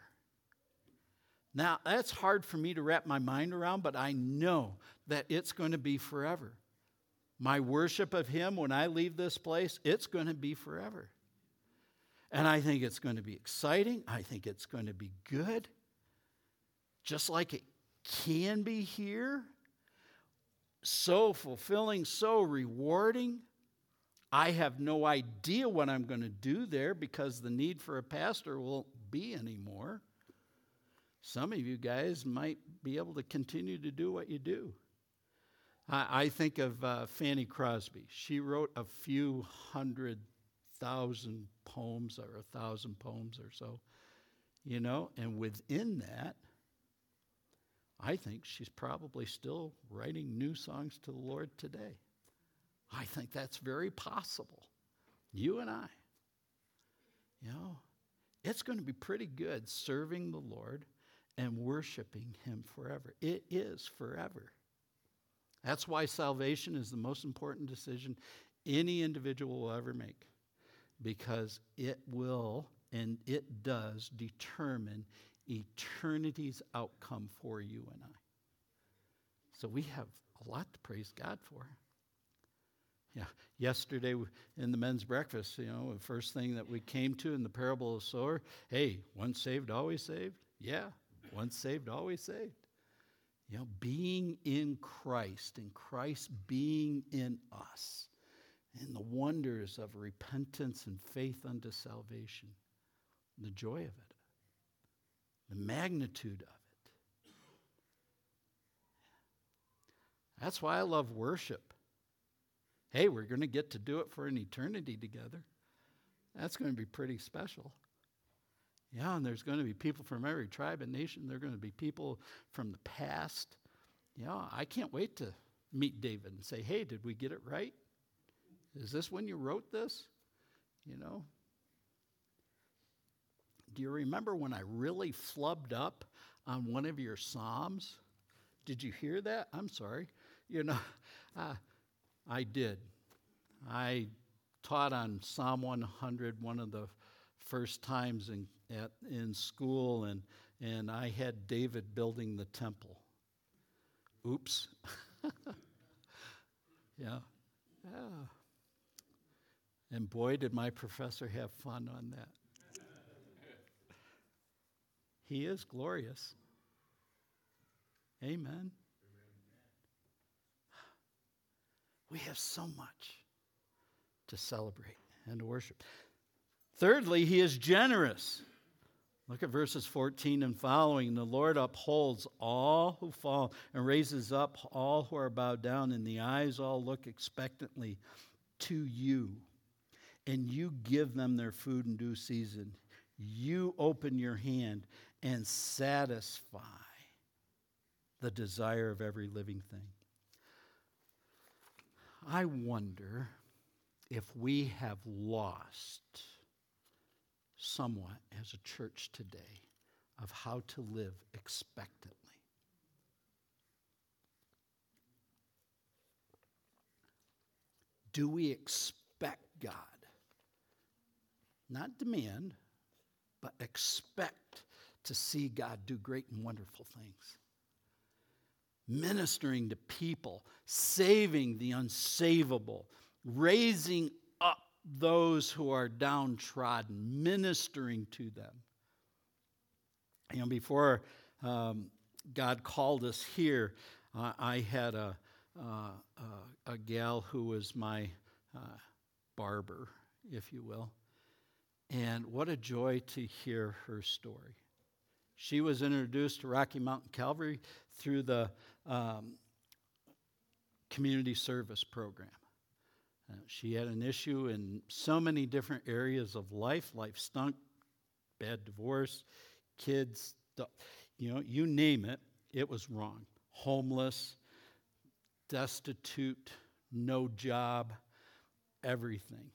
Now, that's hard for me to wrap my mind around, but I know that it's going to be forever. My worship of him when I leave this place, it's going to be forever. And I think it's going to be exciting. I think it's going to be good. Just like it can be here. So fulfilling, so rewarding. I have no idea what I'm going to do there because the need for a pastor won't be anymore. Some of you guys might be able to continue to do what you do. I, I think of uh, Fanny Crosby. She wrote a few hundred thousand poems or a thousand poems or so, you know, and within that, I think she's probably still writing new songs to the Lord today. I think that's very possible. You and I. You know, it's going to be pretty good serving the Lord and worshiping him forever. It is forever. That's why salvation is the most important decision any individual will ever make, because it will and it does determine eternity's outcome for you and I. So we have a lot to praise God for. Yeah, yesterday in the men's breakfast, you know, the first thing that we came to in the parable of the sower, hey, once saved, always saved? Yeah, once saved, always saved. You know, being in Christ and Christ being in us and the wonders of repentance and faith unto salvation, the joy of it, the magnitude of it. That's why I love worship. Hey, we're going to get to do it for an eternity together. That's going to be pretty special. Yeah, and there's going to be people from every tribe and nation. There are going to be people from the past. Yeah, I can't wait to meet David and say, hey, did we get it right? Is this when you wrote this? You know? Do you remember when I really flubbed up on one of your Psalms? Did you hear that? I'm sorry. You know, uh, I did. I taught on Psalm one hundred one of the first times in at in school, and and I had David building the temple. Oops. yeah. Yeah. And boy, did my professor have fun on that. He is glorious. Amen. Amen. We have so much to celebrate and to worship. Thirdly, he is generous. Look at verses fourteen and following. The Lord upholds all who fall and raises up all who are bowed down, and the eyes all look expectantly to you. And you give them their food in due season. You open your hand and satisfy the desire of every living thing. I wonder if we have lost somewhat as a church today of how to live expectantly. Do we expect God? Not demand, but expect to see God do great and wonderful things. Ministering to people, saving the unsavable, raising up those who are downtrodden, ministering to them. You know, before um, God called us here, uh, I had a, uh, uh, a gal who was my uh, barber, if you will. And what a joy to hear her story. She was introduced to Rocky Mountain Calvary through the um, community service program. Uh, she had an issue in so many different areas of life. Life stunk, bad divorce, kids, you know, you name it, it was wrong. Homeless, destitute, no job, everything.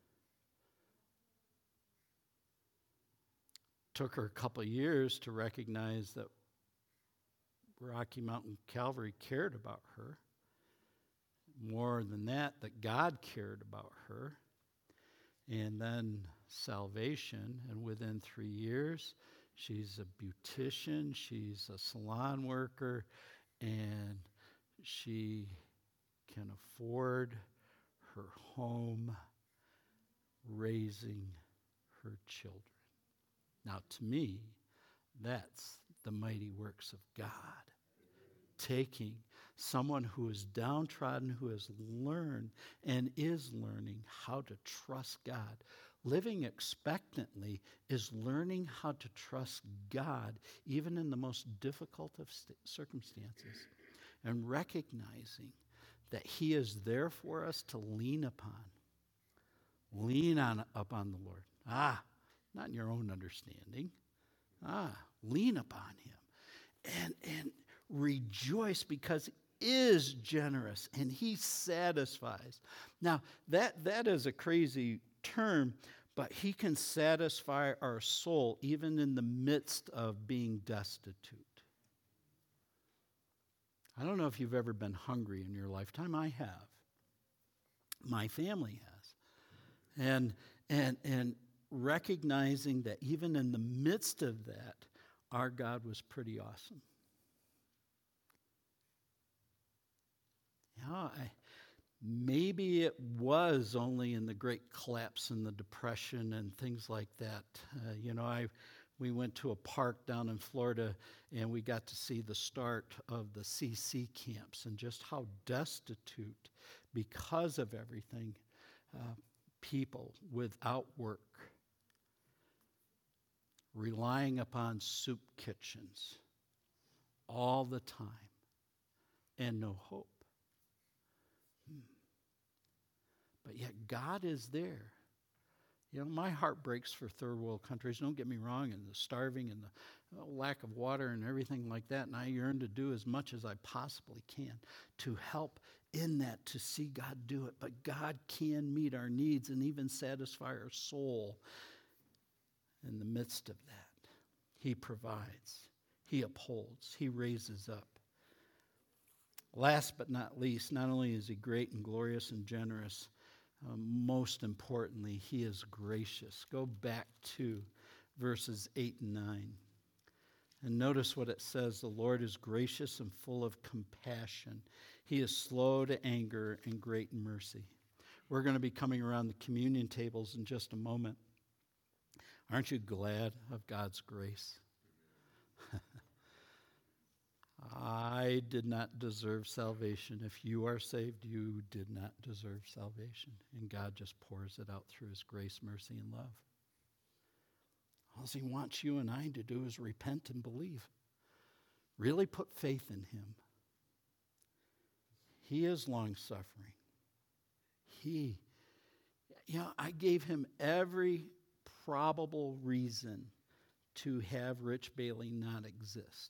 Took her a couple of years to recognize that Rocky Mountain Calvary cared about her. More than that, that God cared about her. And then salvation, and within three years, she's a beautician, she's a salon worker, and she can afford her home, raising her children. Now, to me, that's the mighty works of God. Taking someone who is downtrodden, who has learned and is learning how to trust God. Living expectantly is learning how to trust God, even in the most difficult of st- circumstances, and recognizing that He is there for us to lean upon. Lean on upon the Lord. Ah, not in your own understanding. Ah, lean upon Him. And, and rejoice because He is generous and He satisfies. Now, that, that is a crazy term, but He can satisfy our soul even in the midst of being destitute. I don't know if you've ever been hungry in your lifetime. I have. My family has. And, and, and recognizing that even in the midst of that, our God was pretty awesome. Yeah, I, maybe it was only in the great collapse and the depression and things like that. Uh, you know, I we went to a park down in Florida and we got to see the start of the C C camps and just how destitute, because of everything, uh, people without work, relying upon soup kitchens all the time and no hope. Hmm. But yet God is there. You know, my heart breaks for third world countries. Don't get me wrong, and the starving and the lack of water and everything like that. And I yearn to do as much as I possibly can to help in that, to see God do it. But God can meet our needs and even satisfy our soul in the midst of that. He provides. He upholds. He raises up. Last but not least, not only is He great and glorious and generous, Um, most importantly, He is gracious. Go back to verses eight and nine. And notice what it says. The Lord is gracious and full of compassion. He is slow to anger and great in mercy. We're going to be coming around the communion tables in just a moment. Aren't you glad of God's grace? I did not deserve salvation. If you are saved, you did not deserve salvation. And God just pours it out through His grace, mercy, and love. All He wants you and I to do is repent and believe. Really put faith in Him. He is long-suffering. He, you know, I gave Him every probable reason to have Rich Bailey not exist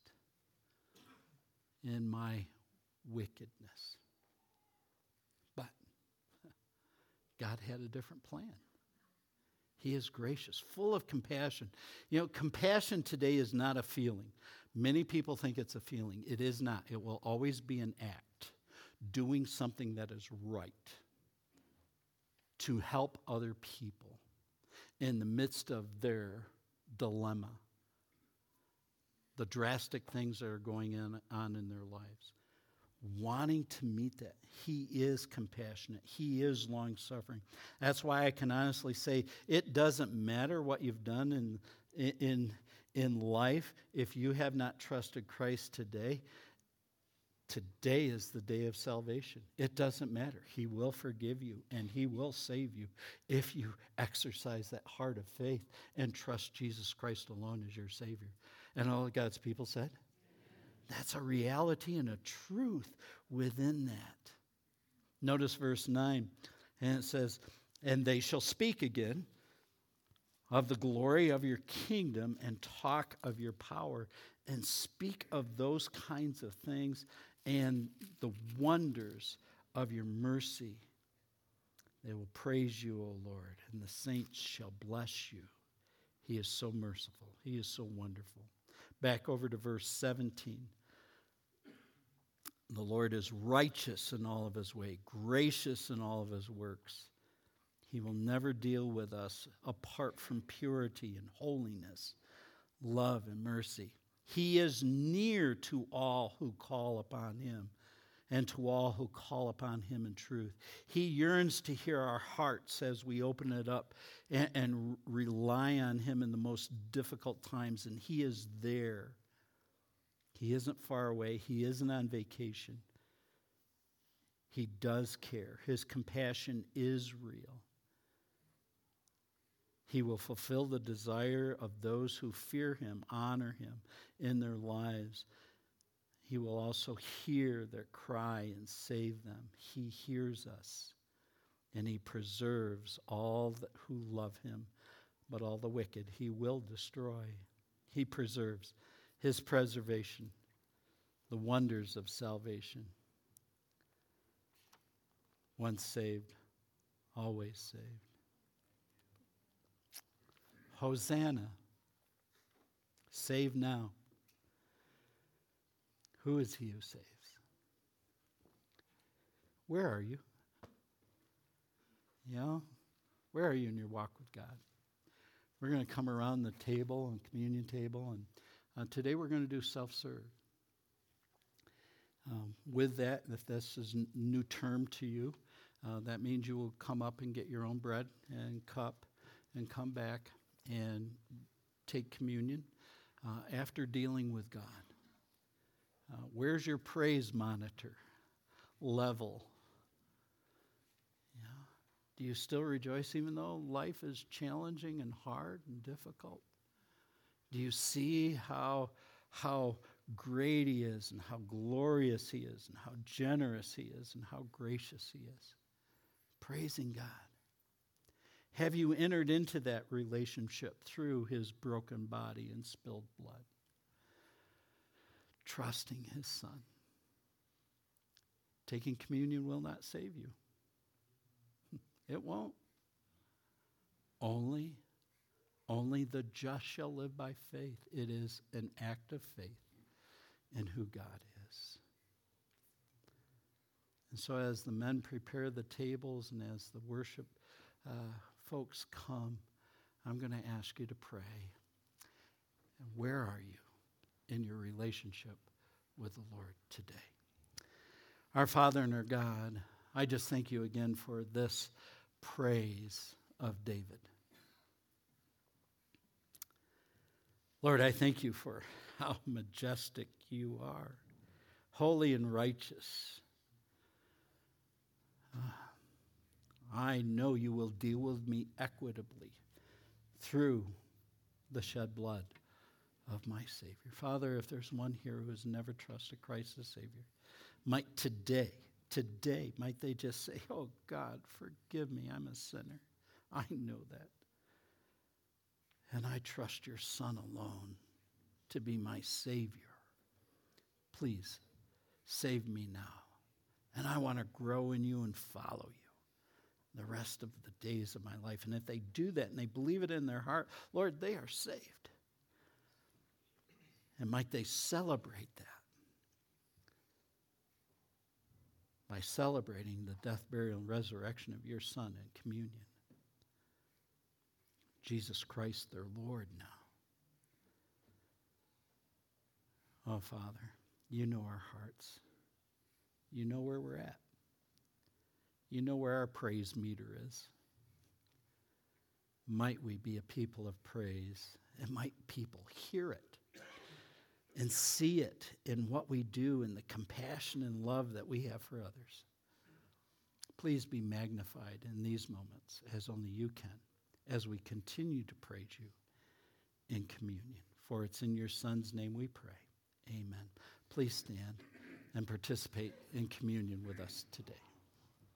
in my wickedness. But God had a different plan. He is gracious, full of compassion. You know, compassion today is not a feeling. Many people think it's a feeling. It is not. It will always be an act, doing something that is right to help other people in the midst of their dilemma, the drastic things that are going in, on in their lives. Wanting to meet that. He is compassionate. He is long-suffering. That's why I can honestly say it doesn't matter what you've done in, in, in life. If you have not trusted Christ today, today is the day of salvation. It doesn't matter. He will forgive you and He will save you if you exercise that heart of faith and trust Jesus Christ alone as your Savior. And all of God's people said? That's a reality and a truth within that. Notice verse nine, and it says, and they shall speak again of the glory of your kingdom and talk of your power and speak of those kinds of things and the wonders of your mercy. They will praise you, O Lord, and the saints shall bless you. He is so merciful. He is so wonderful. Back over to verse seventeen. The Lord is righteous in all of his way, gracious in all of his works. He will never deal with us apart from purity and holiness, love and mercy. He is near to all who call upon him and to all who call upon him in truth. He yearns to hear our hearts as we open it up and, and rely on him in the most difficult times, and he is there. He isn't far away. He isn't on vacation. He does care. His compassion is real. He will fulfill the desire of those who fear him, honor him in their lives. He will also hear their cry and save them. He hears us, and he preserves all that who love him, but all the wicked he will destroy. He preserves. His preservation, the wonders of salvation. Once saved, always saved. Hosanna, save now. Who is he who saves? Where are you? You know, where are you in your walk with God? We're going to come around the table and communion table, and uh, today we're going to do self-serve. Um, with that, if this is a new term to you, uh, that means you will come up and get your own bread and cup and come back and take communion uh, after dealing with God. Uh, where's your praise monitor level? Yeah. Do you still rejoice even though life is challenging and hard and difficult? Do you see how, how great he is and how glorious he is and how generous he is and how gracious he is? Praising God. Have you entered into that relationship through his broken body and spilled blood? Trusting his Son. Taking communion will not save you. It won't. Only, only the just shall live by faith. It is an act of faith in who God is. And so as the men prepare the tables and as the worship uh, folks come, I'm going to ask you to pray. And where are you in your relationship with the Lord today? Our Father and our God, I just thank you again for this praise of David. Lord, I thank you for how majestic you are, holy and righteous. Uh, I know you will deal with me equitably through the shed blood of my Savior. Father, if there's one here who has never trusted Christ as Savior, might today, today, might they just say, oh God, forgive me, I'm a sinner. I know that. And I trust your Son alone to be my Savior. Please, save me now. And I want to grow in you and follow you the rest of the days of my life. And if they do that and they believe it in their heart, Lord, they are saved. And might they celebrate that by celebrating the death, burial, and resurrection of your Son in communion. Jesus Christ, their Lord now. Oh, Father, you know our hearts. You know where we're at. You know where our praise meter is. Might we be a people of praise, and might people hear it and see it in what we do and the compassion and love that we have for others. Please be magnified in these moments as only you can, as we continue to praise you in communion. For it's in your Son's name we pray. Amen. Please stand and participate in communion with us today.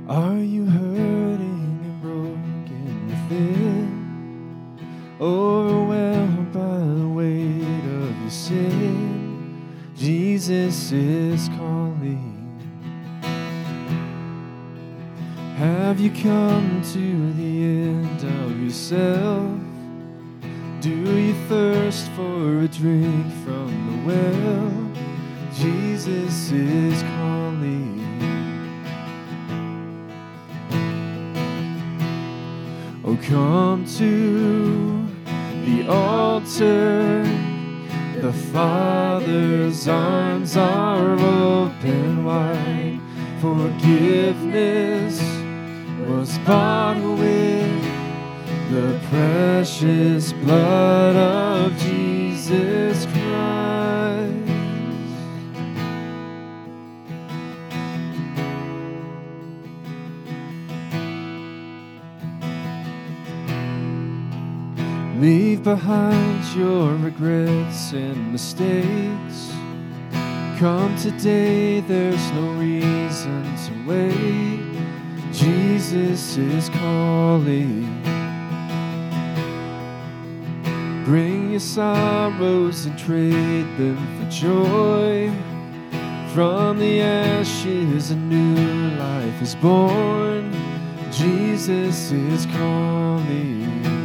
Are you hurting and broken within, overwhelmed by the weight of your sin? Jesus is calling. Have you come to the end of yourself? Do you thirst for a drink from the well? Jesus is calling. Oh, come to the altar. The Father's arms are open wide. Forgiveness was bought with the precious blood of Jesus Christ. Leave behind your regrets and mistakes. Come today, there's no reason to wait. Jesus is calling. Bring your sorrows and trade them for joy. From the ashes a new life is born. Jesus is calling.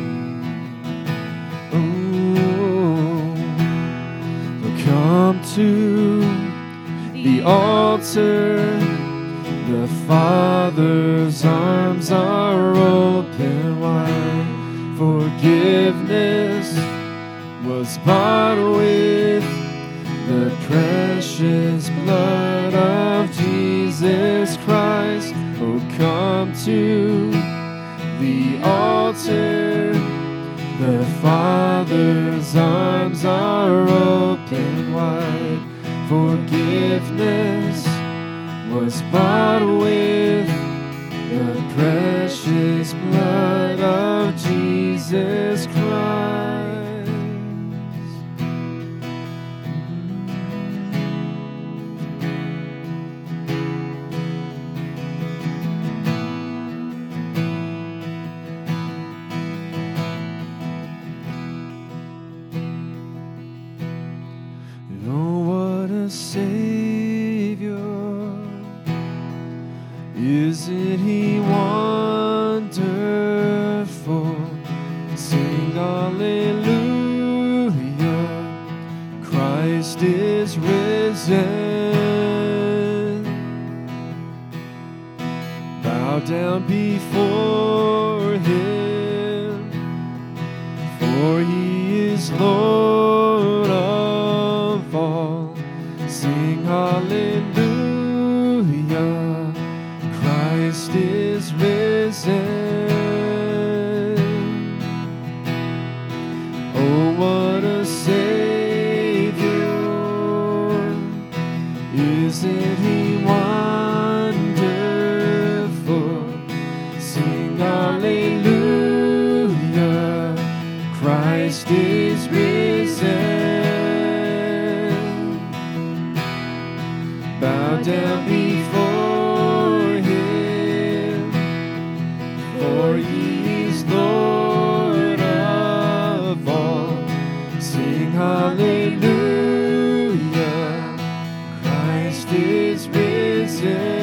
Oh, come to the altar. The Father's arms are open wide. Forgiveness was bought with the precious blood of Jesus Christ. Oh, come to the altar. The Father's arms are open wide. Forgiveness was bought with the precious blood of Jesus Christ. Oh, what a Savior. Isn't He wonderful? Sing hallelujah. Christ is risen. Bow down before Him, for He is Lord of all. Sing hallelujah. Christ is risen. Oh, what a Savior. Isn't He wonderful? Sing hallelujah. Christ is risen. Bow down before Him, for He is Lord of all. Sing hallelujah. Christ is risen.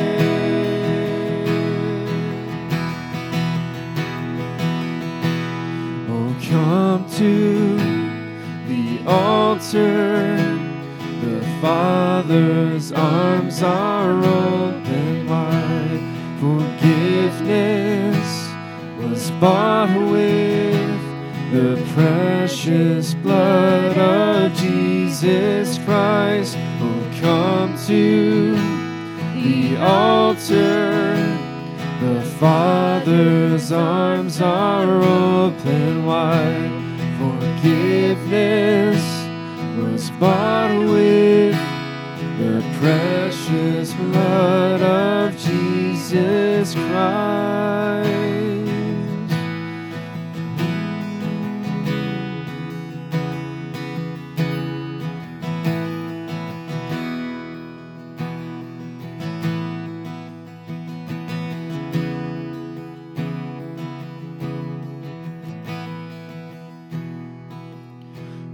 Oh, come to the altar. The Father's arms are open wide. Forgiveness was bought with the precious blood of Jesus Christ. Oh, come to the altar. The Father's arms are open wide. Forgiveness was bought with the precious blood of Jesus Christ.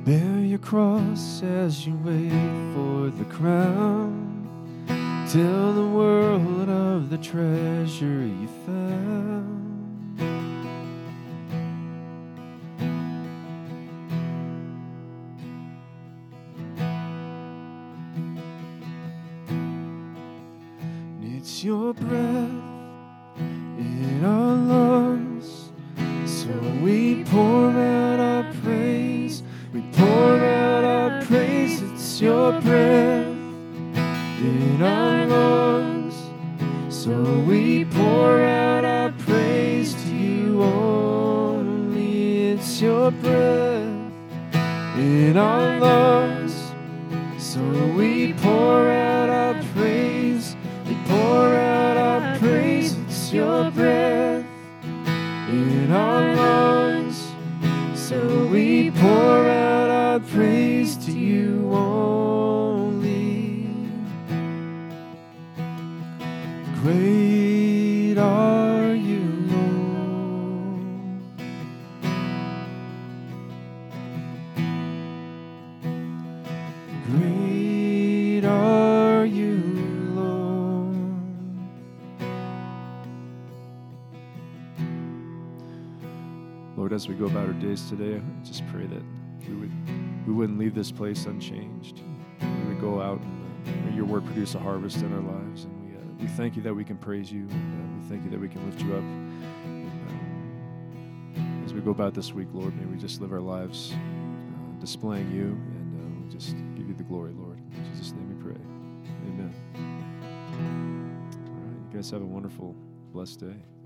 Bear your cross as you wait for the crown. Tell the world of the treasure you found. It's your breath in our lungs, so we pour out our praise. We pour out our praise. It's your breath in our lungs, so we pour out our praise to you only. It's your breath in our lungs, so we pour out our praise. We pour out our praise. It's your breath in our lungs, so we pour out our praise to you only. Great are you, Lord. Great are you, Lord. Lord, as we go about our days today, I just pray that we would we wouldn't leave this place unchanged. We would go out and uh, may your word produce a harvest in our lives. And we uh, we thank you that we can praise you. And uh, we thank you that we can lift you up. And, uh, as we go about this week, Lord, may we just live our lives uh, displaying you, and uh, we just give you the glory, Lord. In Jesus' name we pray. Amen. All right, you guys have a wonderful, blessed day.